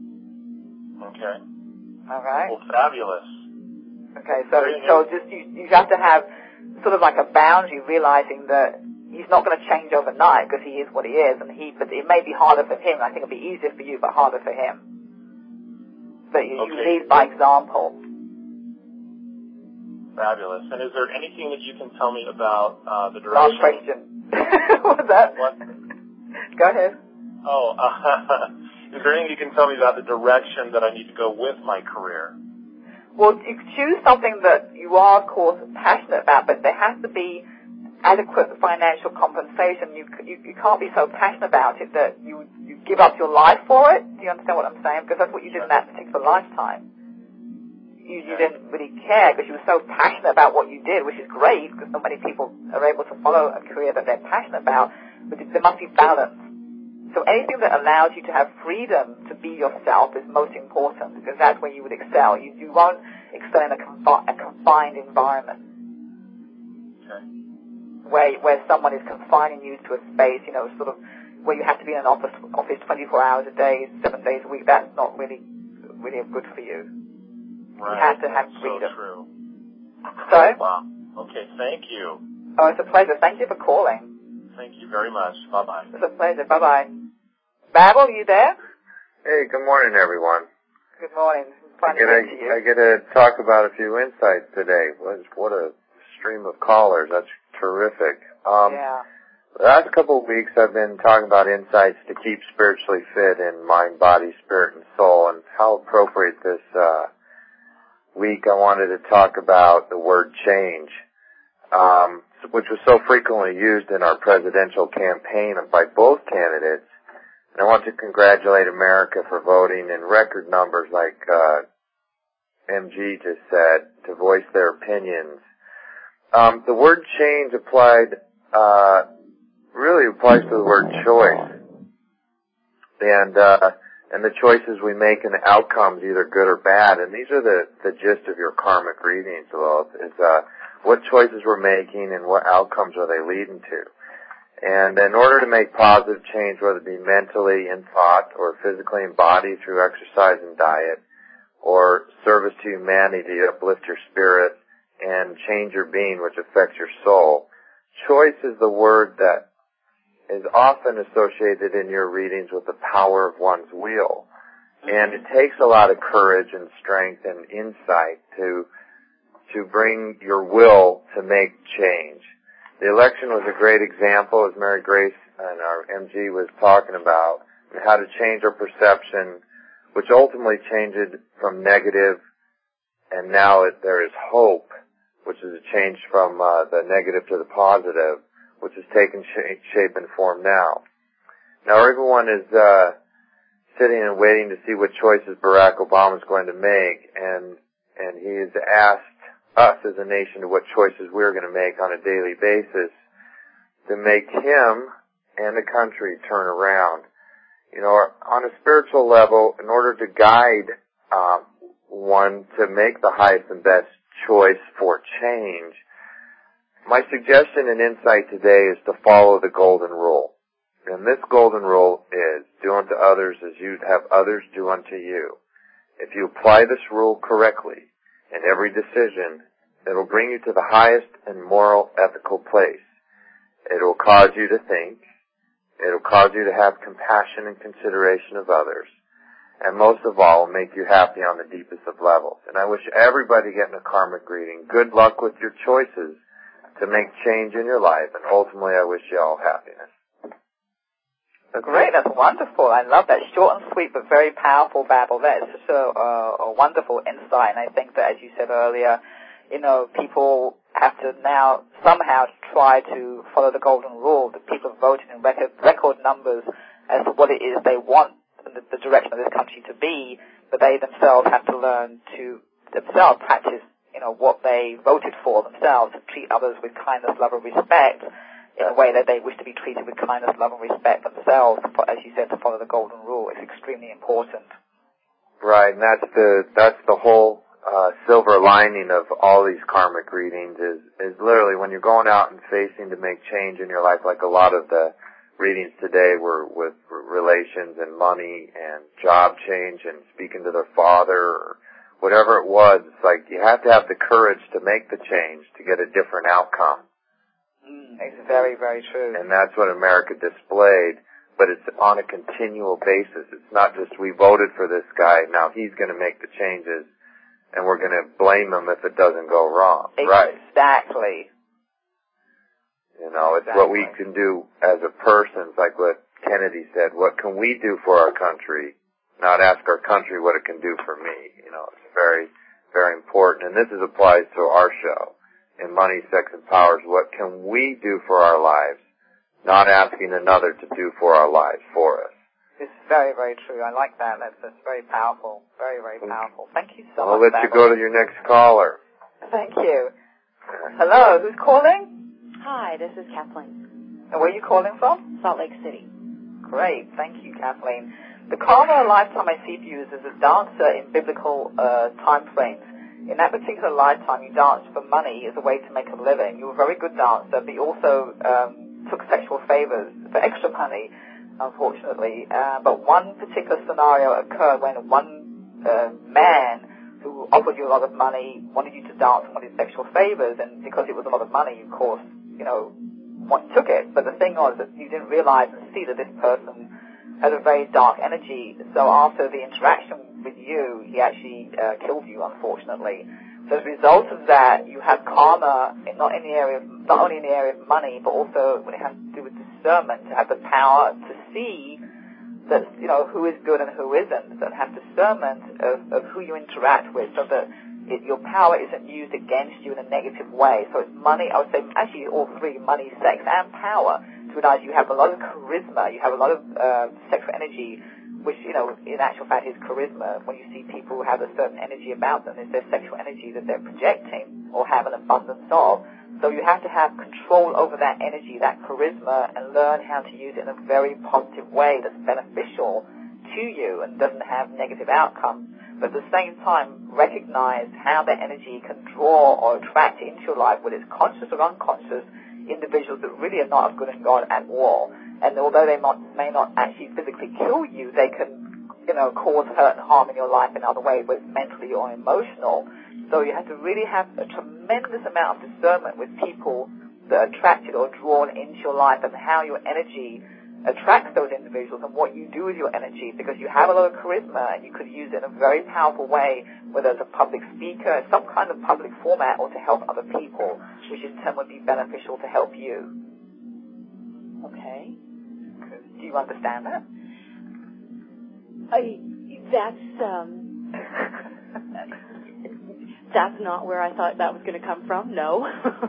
H: Okay.
B: All right.
H: Well, fabulous.
B: Okay, so so just you you have to have sort of like a boundary, realizing that he's not going to change overnight, because he is what he is, and he but it may be harder for him. I think it'll be easier for you, but harder for him. But you,
H: okay.
B: you lead by example.
H: Fabulous. And is there anything that you can tell me about uh, the direction?
B: Last question. What was that?
H: What?
B: Go ahead.
H: Oh, uh, is there anything you can tell me about the direction that I need to go with my career?
B: Well, you choose something that you are, of course, passionate about, but there has to be adequate financial compensation, you, you you can't be so passionate about it that you you give up your life for it. Do you understand what I'm saying? Because that's what you did in that particular lifetime. You, you didn't really care because you were so passionate about what you did, which is great because so many people are able to follow a career that they're passionate about, but there must be balance. So anything that allows you to have freedom to be yourself is most important because that's where you would excel. You, you won't excel in a, confi- a confined environment.
H: Okay.
B: Where, where someone is confining you to a space, you know, sort of where you have to be in an office, office twenty-four hours a day, seven days a week. That's not really, really good for you.
H: Right.
B: You have to have freedom.
H: So true.
B: So?
H: Wow. Okay, thank you.
B: Oh, it's a pleasure. Thank you for calling.
H: Thank you very much. Bye-bye.
B: It's a pleasure. Bye-bye. Babel, you there?
C: Hey, good morning, everyone.
B: Good morning.
C: I get, a, I get to talk about a few insights today. What, what a stream of callers. That's terrific. Um,
B: yeah.
C: The last couple of weeks I've been talking about insights to keep spiritually fit in mind, body, spirit, and soul, and how appropriate this uh, week I wanted to talk about the word change, um, which was so frequently used in our presidential campaign by both candidates. And I want to congratulate America for voting in record numbers, like uh, M G just said, to voice their opinions. Um, the word change applied, uh, really applies to the word choice. And, uh, and the choices we make and the outcomes, either good or bad. And these are the, the gist of your karmic readings, Lilith, is, uh, what choices we're making and what outcomes are they leading to. And in order to make positive change, whether it be mentally in thought or physically in body through exercise and diet, or service to humanity to uplift your spirit and change your being, which affects your soul, choice is the word that is often associated in your readings with the power of one's will. And it takes a lot of courage and strength and insight to to bring your will to make change. The election was a great example, as Mary Grace and our M G was talking about, how to change our perception, which ultimately changed it from negative, and now it, there is hope, which is a change from uh, the negative to the positive, which has taken sh- shape and form now. Now everyone is uh, sitting and waiting to see what choices Barack Obama is going to make, and and he has asked us as a nation to what choices we're going to make on a daily basis to make him and the country turn around. You know, on a spiritual level, in order to guide uh, one to make the highest and best choice for change, my suggestion and insight today is to follow the golden rule. And this golden rule is, do unto others as you'd have others do unto you. If you apply this rule correctly in every decision, it'll bring you to the highest and moral, ethical place. It'll cause you to think. It'll cause you to have compassion and consideration of others. And most of all, will make you happy on the deepest of levels. And I wish everybody getting a karmic reading good luck with your choices to make change in your life. And ultimately, I wish you all happiness.
B: Great, that's wonderful. I love that. Short and sweet, but very powerful babble. That is such a, a, a wonderful insight. And I think that, as you said earlier, you know, people have to now somehow try to follow the golden rule. That people have voted in record, record numbers as to what it is they want the, the direction of this country to be, but they themselves have to learn to themselves practice, you know, what they voted for themselves, to treat others with kindness, love, and respect in a way that they wish to be treated with kindness, love, and respect themselves. As you said, to follow the golden rule is extremely important.
C: Right, and that's the that's the whole uh, silver lining of all these karmic readings is is literally when you're going out and facing to make change in your life, like a lot of the readings today were with relations and money and job change and speaking to their father or whatever it was. It's like you have to have the courage to make the change to get a different outcome.
B: Mm, it's very, very true.
C: And that's what America displayed, but it's on a continual basis. It's not just we voted for this guy, now he's going to make the changes, and we're going to blame him if it doesn't go wrong.
B: Exactly.
C: Right.
B: Exactly.
C: You know, it's
B: exactly.
C: what we can do as a person. It's like what Kennedy said, what can we do for our country? Not ask our country what it can do for me. You know, it's very, very important. And this is applies to our show. in Money, Sex, and Power is what can we do for our lives, not asking another to do for our lives for us.
B: It's very, very true. I like that. That's, that's very powerful. Very, very powerful. Thank you so
C: I'll
B: much.
C: let you go to your next caller.
B: Thank you. Hello, who's calling?
I: Hi, this is Kathleen.
B: And where are you calling from?
I: Salt Lake City.
B: Great. Thank you, Kathleen. The karma lifetime I see for you is as a dancer in biblical uh, time frames. In that particular lifetime, you danced for money as a way to make a living. You were a very good dancer, but you also um, took sexual favors for extra money, unfortunately. Uh, but one particular scenario occurred when one uh, man who offered you a lot of money wanted you to dance and wanted sexual favors, and because it was a lot of money, of course, you know, one took it. But the thing was that you didn't realize and see that this person had a very dark energy. So after the interaction with you, he actually uh, killed you, unfortunately. So as a result of that, you have karma, not in the area of, not only in the area of money, but also when it has to do with discernment, to have the power to see that, you know, who is good and who isn't, that have discernment of, of who you interact with, so that it, your power isn't used against you in a negative way. So it's money, I would say, actually all three, money, sex, and power, to realize you have a lot of charisma, you have a lot of uh, sexual energy, which, you know, in actual fact is charisma. When you see people who have a certain energy about them, it's their sexual energy that they're projecting or have an abundance of. So you have to have control over that energy, that charisma, and learn how to use it in a very positive way that's beneficial to you and doesn't have negative outcomes. But at the same time, recognize how that energy can draw or attract into your life, whether it's conscious or unconscious, individuals that really are not of good and God at all. And although they not, may not actually physically kill you, they can, you know, cause hurt and harm in your life in other ways, whether it's mentally or emotional. So you have to really have a tremendous amount of discernment with people that are attracted or drawn into your life, and how your energy attracts those individuals and what you do with your energy, because you have a lot of charisma and you could use it in a very powerful way, whether as a public speaker, some kind of public format, or to help other people, which in turn would be beneficial to help you.
I: Okay.
B: Do you understand that?
I: I, that's, um, that's not where I thought that was going to come from, no.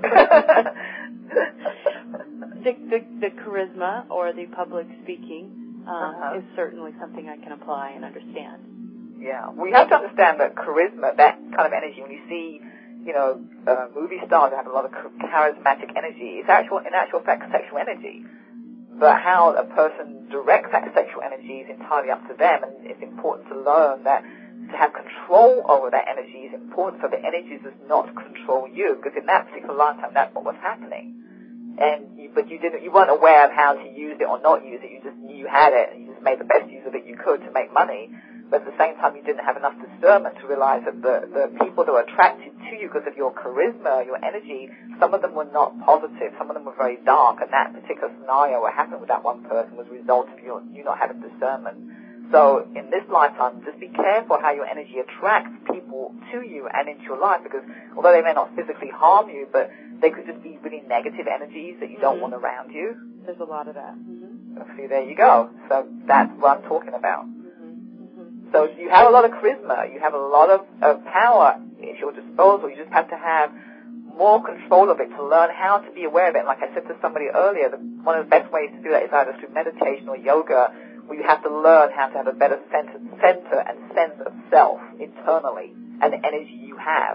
I: the, the, the charisma or the public speaking um, uh-huh. is certainly something I can apply and understand.
B: Yeah, we have to understand that charisma, that kind of energy, when you see, you know, uh, movie stars that have a lot of charismatic energy, it's actual, in actual fact, sexual energy. But how a person directs that sexual energy is entirely up to them, and it's important to learn that to have control over that energy is important, so the energy does not control you, because in that particular lifetime, that's what was happening. And you, but you didn't, you weren't aware of how to use it or not use it. You just knew you had it, and you just made the best use of it you could to make money. But at the same time, you didn't have enough discernment to realize that the, the people that were attracted to you because of your charisma, your energy, some of them were not positive, some of them were very dark, and that particular scenario, what happened with that one person, was a result of your, you not having discernment. So in this lifetime, just be careful how your energy attracts people to you and into your life, because although they may not physically harm you, but they could just be really negative energies that you don't
I: mm-hmm.
B: want around you.
I: There's a lot of that. Mm-hmm.
B: See, there you go. So that's what I'm talking about. So you have a lot of charisma, you have a lot of uh, power at your disposal. You just have to have more control of it to learn how to be aware of it. Like I said to somebody earlier, the, one of the best ways to do that is either through meditation or yoga, where you have to learn how to have a better center, center and sense of self internally and the energy you have.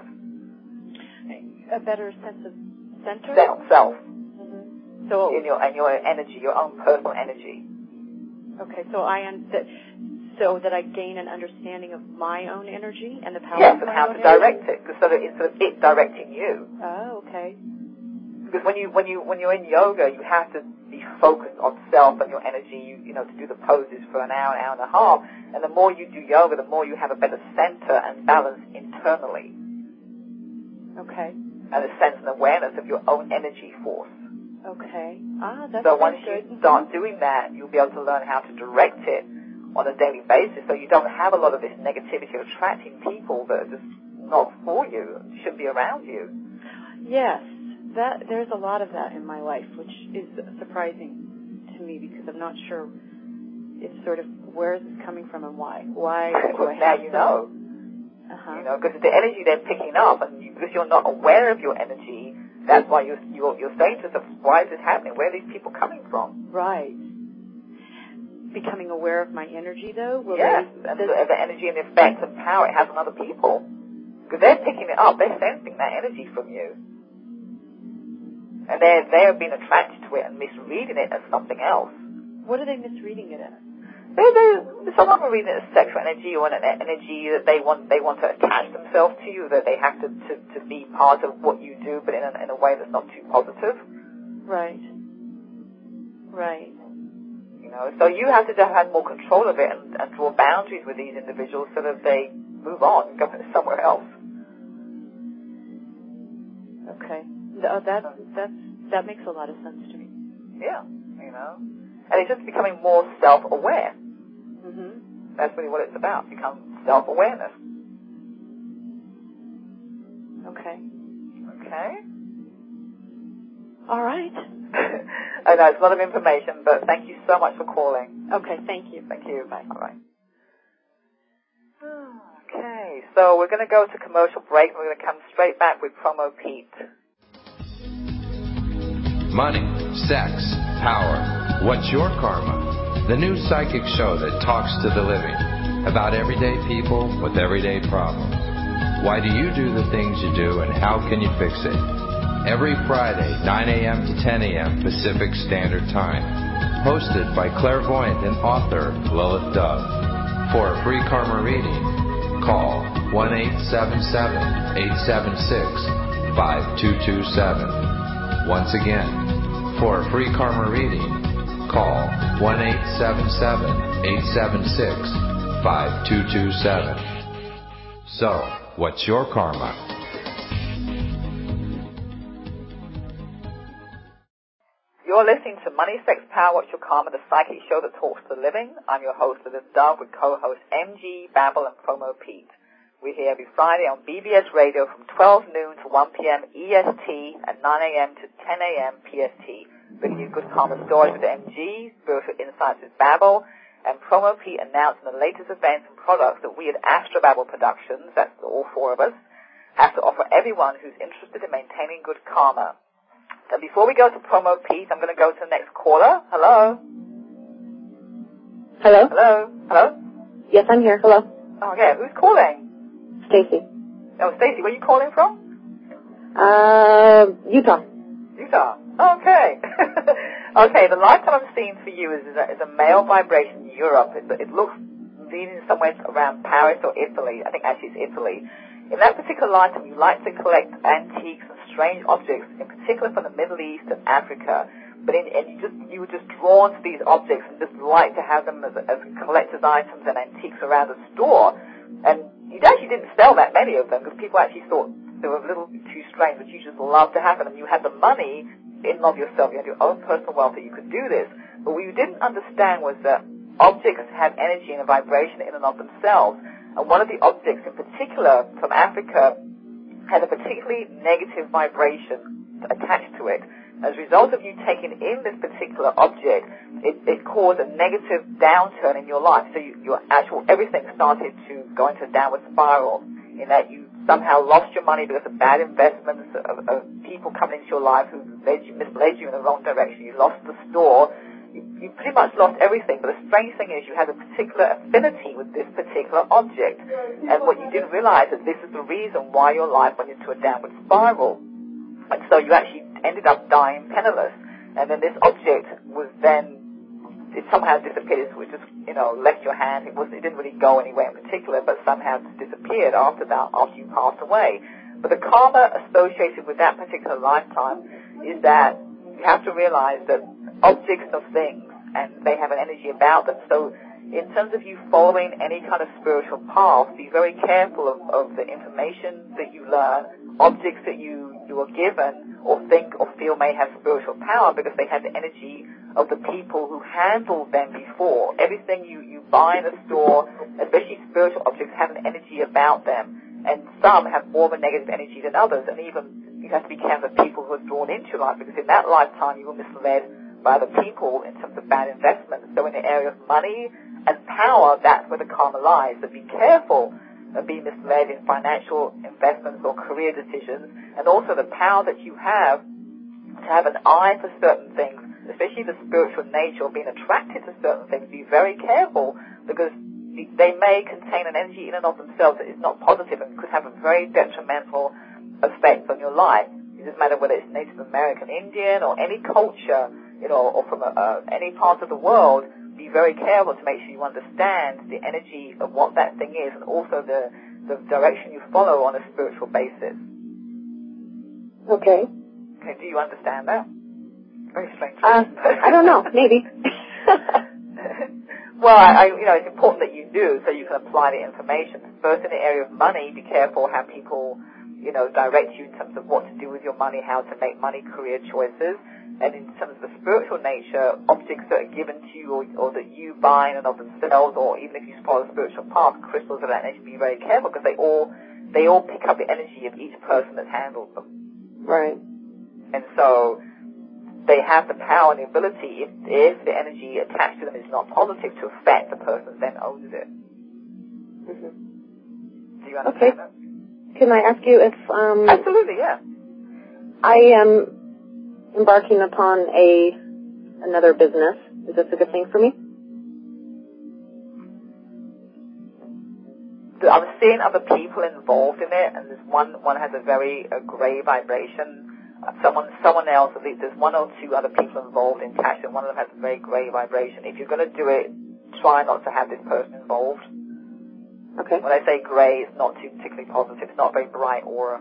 I: A better sense of center?
B: Self. self.
I: Mm-hmm. So
B: in your, and your energy, your own personal energy.
I: Okay, so I am... That, So that I gain an understanding of my own energy and the power
B: yes,
I: of my
B: and how
I: own
B: to
I: energy?
B: direct it, so that instead of it directing you.
I: Oh, okay.
B: Because when you when you when you're in yoga, you have to be focused on self and your energy. You, you know, to do the poses for an hour, an hour and a half. And the more you do yoga, the more you have a better center and balance internally.
I: Okay.
B: And a sense and awareness of your own energy force.
I: Okay. Ah, that's
B: so once
I: good.
B: you start doing that, you'll be able to learn how to direct it on a daily basis, so you don't have a lot of this negativity of attracting people that are just not for you, shouldn't be around you.
I: Yes, that there's a lot of that in my life, which is surprising to me because I'm not sure. It's sort of, where is this coming from and why? Why do
B: well,
I: I
B: now
I: have
B: you
I: some,
B: know.
I: Uh-huh.
B: You know, because the energy they're picking up, and you, because you're not aware of your energy, That's why you're, you're, you're saying to yourself, why is this happening? Where are these people coming from?
I: Right. Becoming aware of my energy, though? Will
B: yes,
I: they,
B: and the, the energy and the effect and power it has on other people. Because they're picking it up. They're sensing that energy from you. And they're, they're being attracted to it and misreading it as something else.
I: What are they misreading it as?
B: They're, they're, some of them are reading it as sexual energy or an energy that they want they want to attach themselves to you, that they have to, to, to be part of what you do, but in a, in a way that's not too positive.
I: Right. Right.
B: You know, so you have to have more control of it and, and draw boundaries with these individuals so that they move on and go somewhere else.
I: Okay. No, that that that makes a lot of sense to me.
B: Yeah, you know, and it's just becoming more self-aware.
I: Mm-hmm.
B: That's really what it's about. Become self-awareness.
I: Okay.
B: Okay.
I: All right.
B: I know it's a lot of information, but thank you so much for calling.
I: Okay. Thank you.
B: Thank you. Bye. All right. Okay, so we're going to go to commercial break, and we're going to come straight back with Promo Pete.
A: Money, sex, power. What's your karma? The new psychic show that talks to the living about everyday people with everyday problems. Why do you do the things you do, and how can you fix it? Every Friday, nine a.m. to ten a.m. Pacific Standard Time. Hosted by clairvoyant and author Lilith Dove. For a free karma reading, call one eight seven seven, eight seven six, five two two seven. Once again, for a free karma reading, call one eight seven seven, eight seven six, five two two seven. So, what's your karma?
B: You're listening to Money, Sex, Power, What's Your Karma, the psychic show that talks to the living. I'm your host, Liz Dove, with co-hosts M G, Babble, and Promo Pete. We're here every Friday on B B S Radio from twelve noon to one p.m. E S T and nine a.m. to ten a.m. P S T. Bringing you good karma stories with M G, spiritual insights with Babble, and Promo Pete announcing the latest events and products that we at Astro Babble Productions, that's all four of us, have to offer everyone who's interested in maintaining good karma. So before we go to Promo Pete, I'm going to go to the next caller. Hello?
E: Hello?
B: Hello? Hello?
E: Yes, I'm here. Hello?
B: Oh, yeah. Who's calling?
E: Stacy.
B: Oh, Stacy, where are you calling from?
E: Uh, Utah.
B: Utah. Okay. Okay, the lifetime I'm seeing for you is, is, a, is a male vibration in Europe. It, it looks leading somewhere around Paris or Italy. I think actually it's Italy. In that particular lifetime, you like to collect antiques and strange objects, in particular from the Middle East and Africa. But in, and you just you were just drawn to these objects and just like to have them as, as collector's items and antiques around the store. And you actually didn't sell that many of them because people actually thought they were a little bit too strange, but you just loved to have them. And you had the money in and of yourself. You had your own personal wealth that you could do this. But what you didn't understand was that objects have energy and a vibration in and of themselves. And one of the objects in particular from Africa had a particularly negative vibration attached to it. As a result of you taking in this particular object, it, it caused a negative downturn in your life. So you, your actual everything started to go into a downward spiral in that you somehow lost your money because of bad investments, of, of people coming into your life who led you, misled you in the wrong direction. You lost the store. You pretty much lost everything, but the strange thing is you had a particular affinity with this particular object. And what you didn't realize is this is the reason why your life went into a downward spiral. And so you actually ended up dying penniless. And then this object was then, it somehow disappeared. So it just, you know, left your hand. It was, it didn't really go anywhere in particular, but somehow just disappeared after that, after you passed away. But the karma associated with that particular lifetime is that you have to realize that objects are things, and they have an energy about them. So in terms of you following any kind of spiritual path, be very careful of, of the information that you learn, objects that you, you are given or think or feel may have spiritual power because they have the energy of the people who handled them before. Everything you, you buy in a store, especially spiritual objects, have an energy about them, and some have more of a negative energy than others, and even you have to be careful of people who are drawn into your life because in that lifetime you were misled by other people in terms of bad investments. So in the area of money and power, that's where the karma lies. So be careful and being misled in financial investments or career decisions, and also the power that you have to have an eye for certain things, especially the spiritual nature of being attracted to certain things. Be very careful, because they may contain an energy in and of themselves that is not positive and could have a very detrimental effect on your life. It doesn't matter whether it's Native American, Indian, or any culture, you know, or from a, uh, any part of the world. Be very careful to make sure you understand the energy of what that thing is, and also the, the direction you follow on a spiritual basis.
E: Okay.
B: Okay, do you understand that? Very strange.
E: Uh, I don't know. Maybe.
B: Well, I, I, you know, it's important that you do so you can apply the information. First, in the area of money, be careful how people, you know, direct you in terms of what to do with your money, how to make money, career choices. And in terms of the spiritual nature, objects that are given to you or, or that you buy in and of themselves, or even if you follow a spiritual path, crystals of that nature, be very careful, because they all, they all pick up the energy of each person that handles them.
E: Right.
B: And so they have the power and the ability, if, if the energy attached to them is not positive, to affect the person that then owns it.
E: Mm-hmm.
B: Do you understand
E: okay.
B: that?
E: Can I ask you if... Um,
B: Absolutely, yeah.
E: I am embarking upon a another business. Is this a good thing for me?
B: I'm seeing other people involved in it, and there's one, one has a very a gray vibration. Someone, someone else, at least there's one or two other people involved in cash, and one of them has a very grey vibration. If you're going to do it, try not to have this person involved.
E: Okay.
B: When I say grey, it's not too particularly positive. It's not a very bright aura.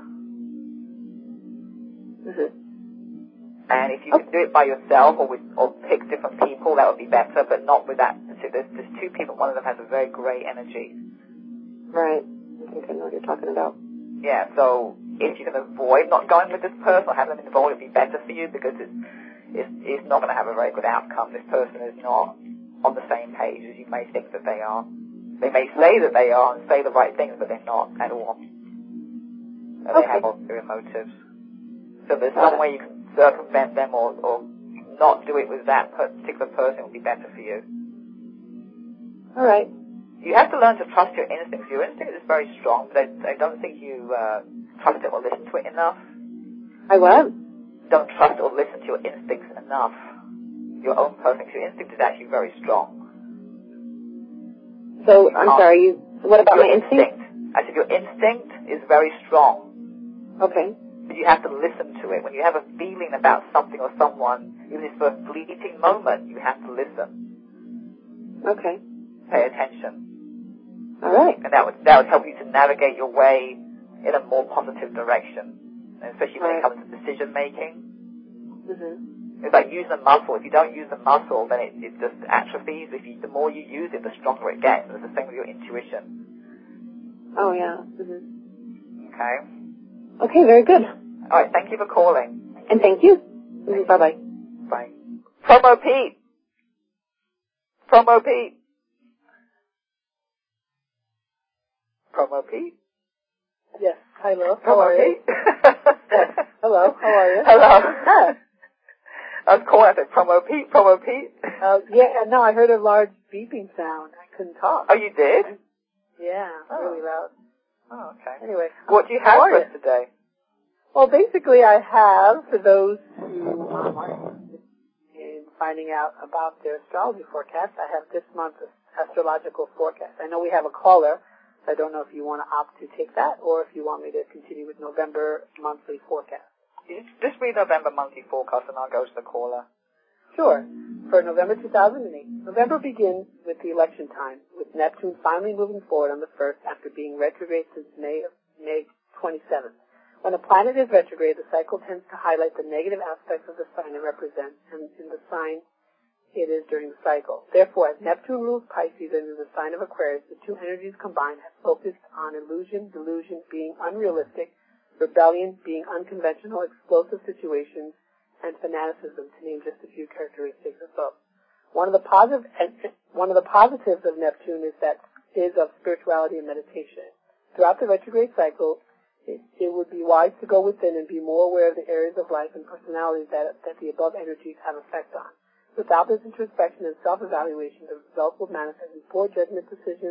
E: Mm-hmm.
B: And if you okay. can do it by yourself or with, or pick different people, that would be better, but not with that. There's, there's two people, one of them has a very grey energy.
E: Right. I think I know what you're talking about.
B: Yeah, so if you can avoid not going with this person or having them involved, it would be better for you, because it's, it's, it's not going to have a very good outcome. This person is not on the same page as you may think that they are. They may say that they are and say the right things, but they're not at all. And okay. They have ulterior motives. So there's some way you can circumvent them or, or not do it with that particular person. It would be better for you.
E: All right.
B: You have to learn to trust your instincts. Your instinct is very strong, but I, I don't think you uh, trust it or listen to it enough.
E: I what?
B: Don't trust or listen to your instincts enough. Your own person. Your instinct is actually very strong.
E: So, I'm oh. sorry, you, what about
B: your
E: my instinct?
B: instinct? I said your instinct is very strong.
E: Okay.
B: But you have to listen to it. When you have a feeling about something or someone, even if it's for a fleeting moment, you have to listen.
E: Okay.
B: Pay attention.
E: All right.
B: And that would that would help you to navigate your way in a more positive direction, and especially when right. it comes to decision making.
E: Mm-hmm.
B: It's like using a muscle. If you don't use the muscle, then it, it just atrophies. If you, the more you use it, the stronger it gets. It's the same with your intuition.
E: Oh yeah. Mm-hmm.
B: Okay.
E: Okay. Very good.
B: All right. Thank you for calling.
E: And thank you. Mm-hmm. Bye bye.
B: Bye. Promo Pete. Promo Pete. Promo Pete?
J: Yes. Hello. How
B: Promo
J: are you? Yes. Hello. How are you?
B: Hello. I was calling. I said, Promo Pete, Promo Pete.
J: Uh, yeah, no, I heard a large beeping sound. I couldn't talk.
B: Oh, you did?
J: Yeah,
B: oh.
J: really loud.
B: Oh, okay.
J: Anyway.
B: What do you have for us today?
J: Well, basically I have, for those who um, are interested in finding out about their astrology forecast, I have this month's astrological forecast. I know we have a caller. I don't know if you want to opt to take that or if you want me to continue with November monthly forecast.
B: Just read November monthly forecast and I'll go to the caller.
J: Sure. For November two thousand eight, November begins with the election time, with Neptune finally moving forward on the first after being retrograde since May of May twenty-seventh. When a planet is retrograde, the cycle tends to highlight the negative aspects of the sign it represents and in the sign it is during the cycle. Therefore, as Neptune rules Pisces and is a sign of Aquarius, the two energies combined have focused on illusion, delusion being unrealistic, rebellion being unconventional, explosive situations, and fanaticism, to name just a few characteristics of both. One of the positive, one of the positives of Neptune is that is of spirituality and meditation. Throughout the retrograde cycle, it, it would be wise to go within and be more aware of the areas of life and personalities that that the above energies have effect on. Without this introspection and self-evaluation, the results will manifest in poor judgment decisions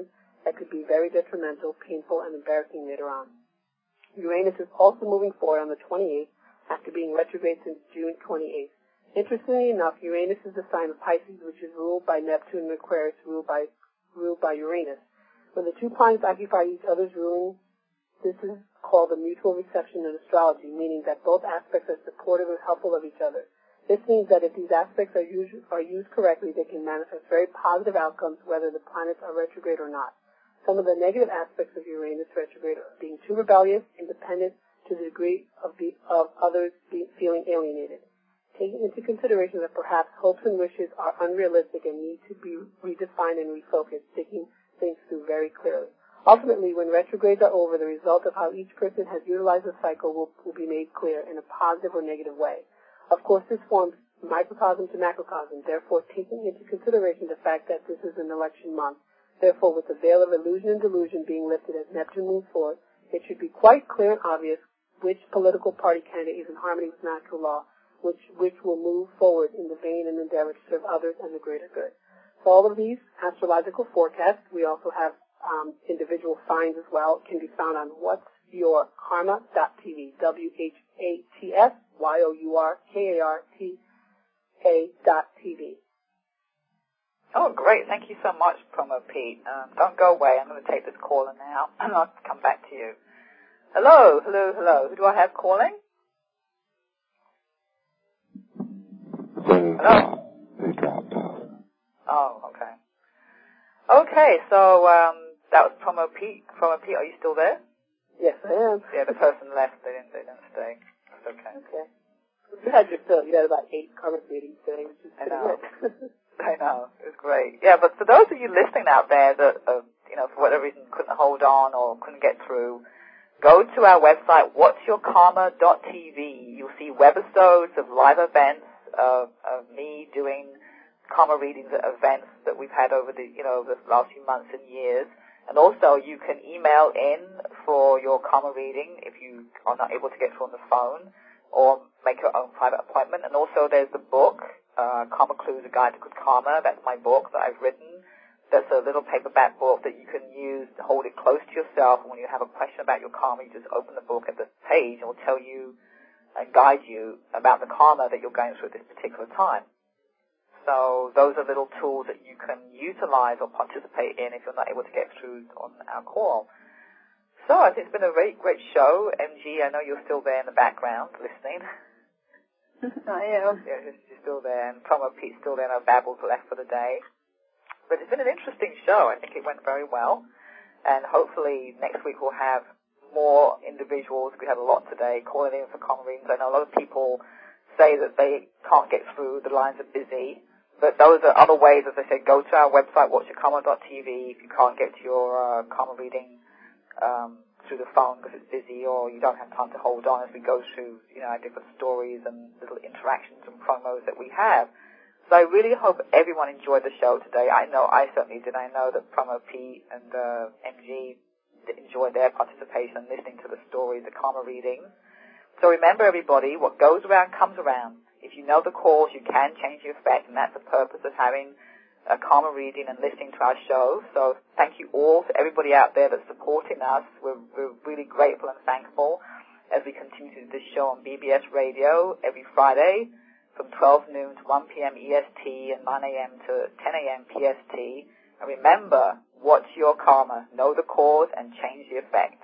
J: that could be very detrimental, painful, and embarrassing later on. Uranus is also moving forward on the twenty-eighth after being retrograde since June twenty-eighth. Interestingly enough, Uranus is the sign of Pisces, which is ruled by Neptune, and Aquarius, ruled by, ruled by Uranus. When the two planets occupy each other's ruling, this is called a mutual reception in astrology, meaning that both aspects are supportive and helpful of each other. This means that if these aspects are used, are used correctly, they can manifest very positive outcomes whether the planets are retrograde or not. Some of the negative aspects of Uranus retrograde are being too rebellious, independent, to the degree of, the, of others be, feeling alienated. Taking into consideration that perhaps hopes and wishes are unrealistic and need to be redefined and refocused, thinking things through very clearly. Ultimately, when retrogrades are over, the result of how each person has utilized the cycle will, will be made clear in a positive or negative way. Of course, this forms microcosm to macrocosm, therefore taking into consideration the fact that this is an election month. Therefore, with the veil of illusion and delusion being lifted as Neptune moves forward, it should be quite clear and obvious which political party candidate is in harmony with natural law, which which will move forward in the vein and endeavor to serve others and the greater good. So all of these astrological forecasts, we also have um, individual signs as well, can be found on whats your karma dot t v, W H A T S Y O U R K A R T A dot T V.
B: Oh, great. Thank you so much, Promo Pete. Um, don't go away. I'm going to take this caller now, and I'll come back to you. Hello, hello, hello. Who do I have calling? Hello?
K: They dropped off.
B: Oh, okay. Okay, so um, that was Promo Pete. Promo Pete, are you still there?
J: Yes, I am.
B: Yeah, the person left. They didn't. They didn't stay. That's okay.
J: Okay. You had your fill. You had about eight karmic meetings today, which is pretty good.
B: I know. It was great. Yeah, but for those of you listening out there that, uh, you know, for whatever reason couldn't hold on or couldn't get through, go to our website, whats your karma dot t v. You'll see webisodes of live events of, of me doing karma readings at events that we've had over the, you know, the last few months and years. And also you can email in for your karma reading if you are not able to get through on the phone, or make your own private appointment. And also there's the book, uh, Karma Clues, A Guide to Good Karma. That's my book that I've written. That's a little paperback book that you can use to hold it close to yourself. And when you have a question about your karma, you just open the book at the page and it will tell you and guide you about the karma that you're going through at this particular time. So those are little tools that you can utilize or participate in if you're not able to get through on our call. So I think it's been a very great show. M G, I know you're still there in the background listening.
D: I am.
B: Yeah, she's still there. And Promo Pete's still there. No Babbles left for the day. But it's been an interesting show. I think it went very well. And hopefully next week we'll have more individuals. We had a lot today calling in for karma readings. I know a lot of people say that they can't get through. The lines are busy. But those are other ways, as I said, go to our website, whats your karma dot t v, if you can't get to your uh, karma reading um, through the phone because it's busy, or you don't have time to hold on as we go through, you know, our different stories and little interactions and promos that we have. So I really hope everyone enjoyed the show today. I know I certainly did. I know that Promo P and uh, M G enjoyed their participation and listening to the stories, the karma readings. So remember, everybody, what goes around comes around. If you know the cause, you can change the effect, and that's the purpose of having a karma reading and listening to our show. So thank you all to everybody out there that's supporting us. We're, we're really grateful and thankful as we continue to do this show on B B S Radio every Friday from twelve noon to one p.m. E S T and nine a.m. to ten a.m. P S T. And remember, what's your karma? Know the cause and change the effect.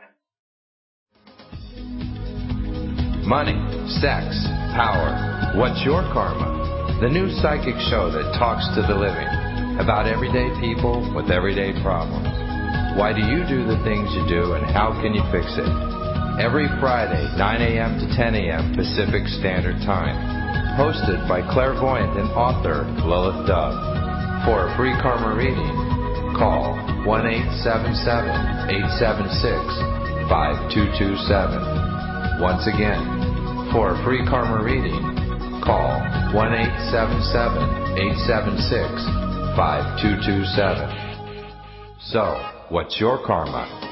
A: Money, sex, power. What's your karma? The new psychic show that talks to the living about everyday people with everyday problems. Why do you do the things you do, and how can you fix it? Every Friday, nine a.m. to ten a.m. Pacific Standard Time. Hosted by clairvoyant and author Lilith Dove. For a free karma reading, call one eight seven seven, eight seven six, five two two seven. Once again, for a free karma reading, call one eight seven seven, eight seven six, five two two seven. So, what's your karma?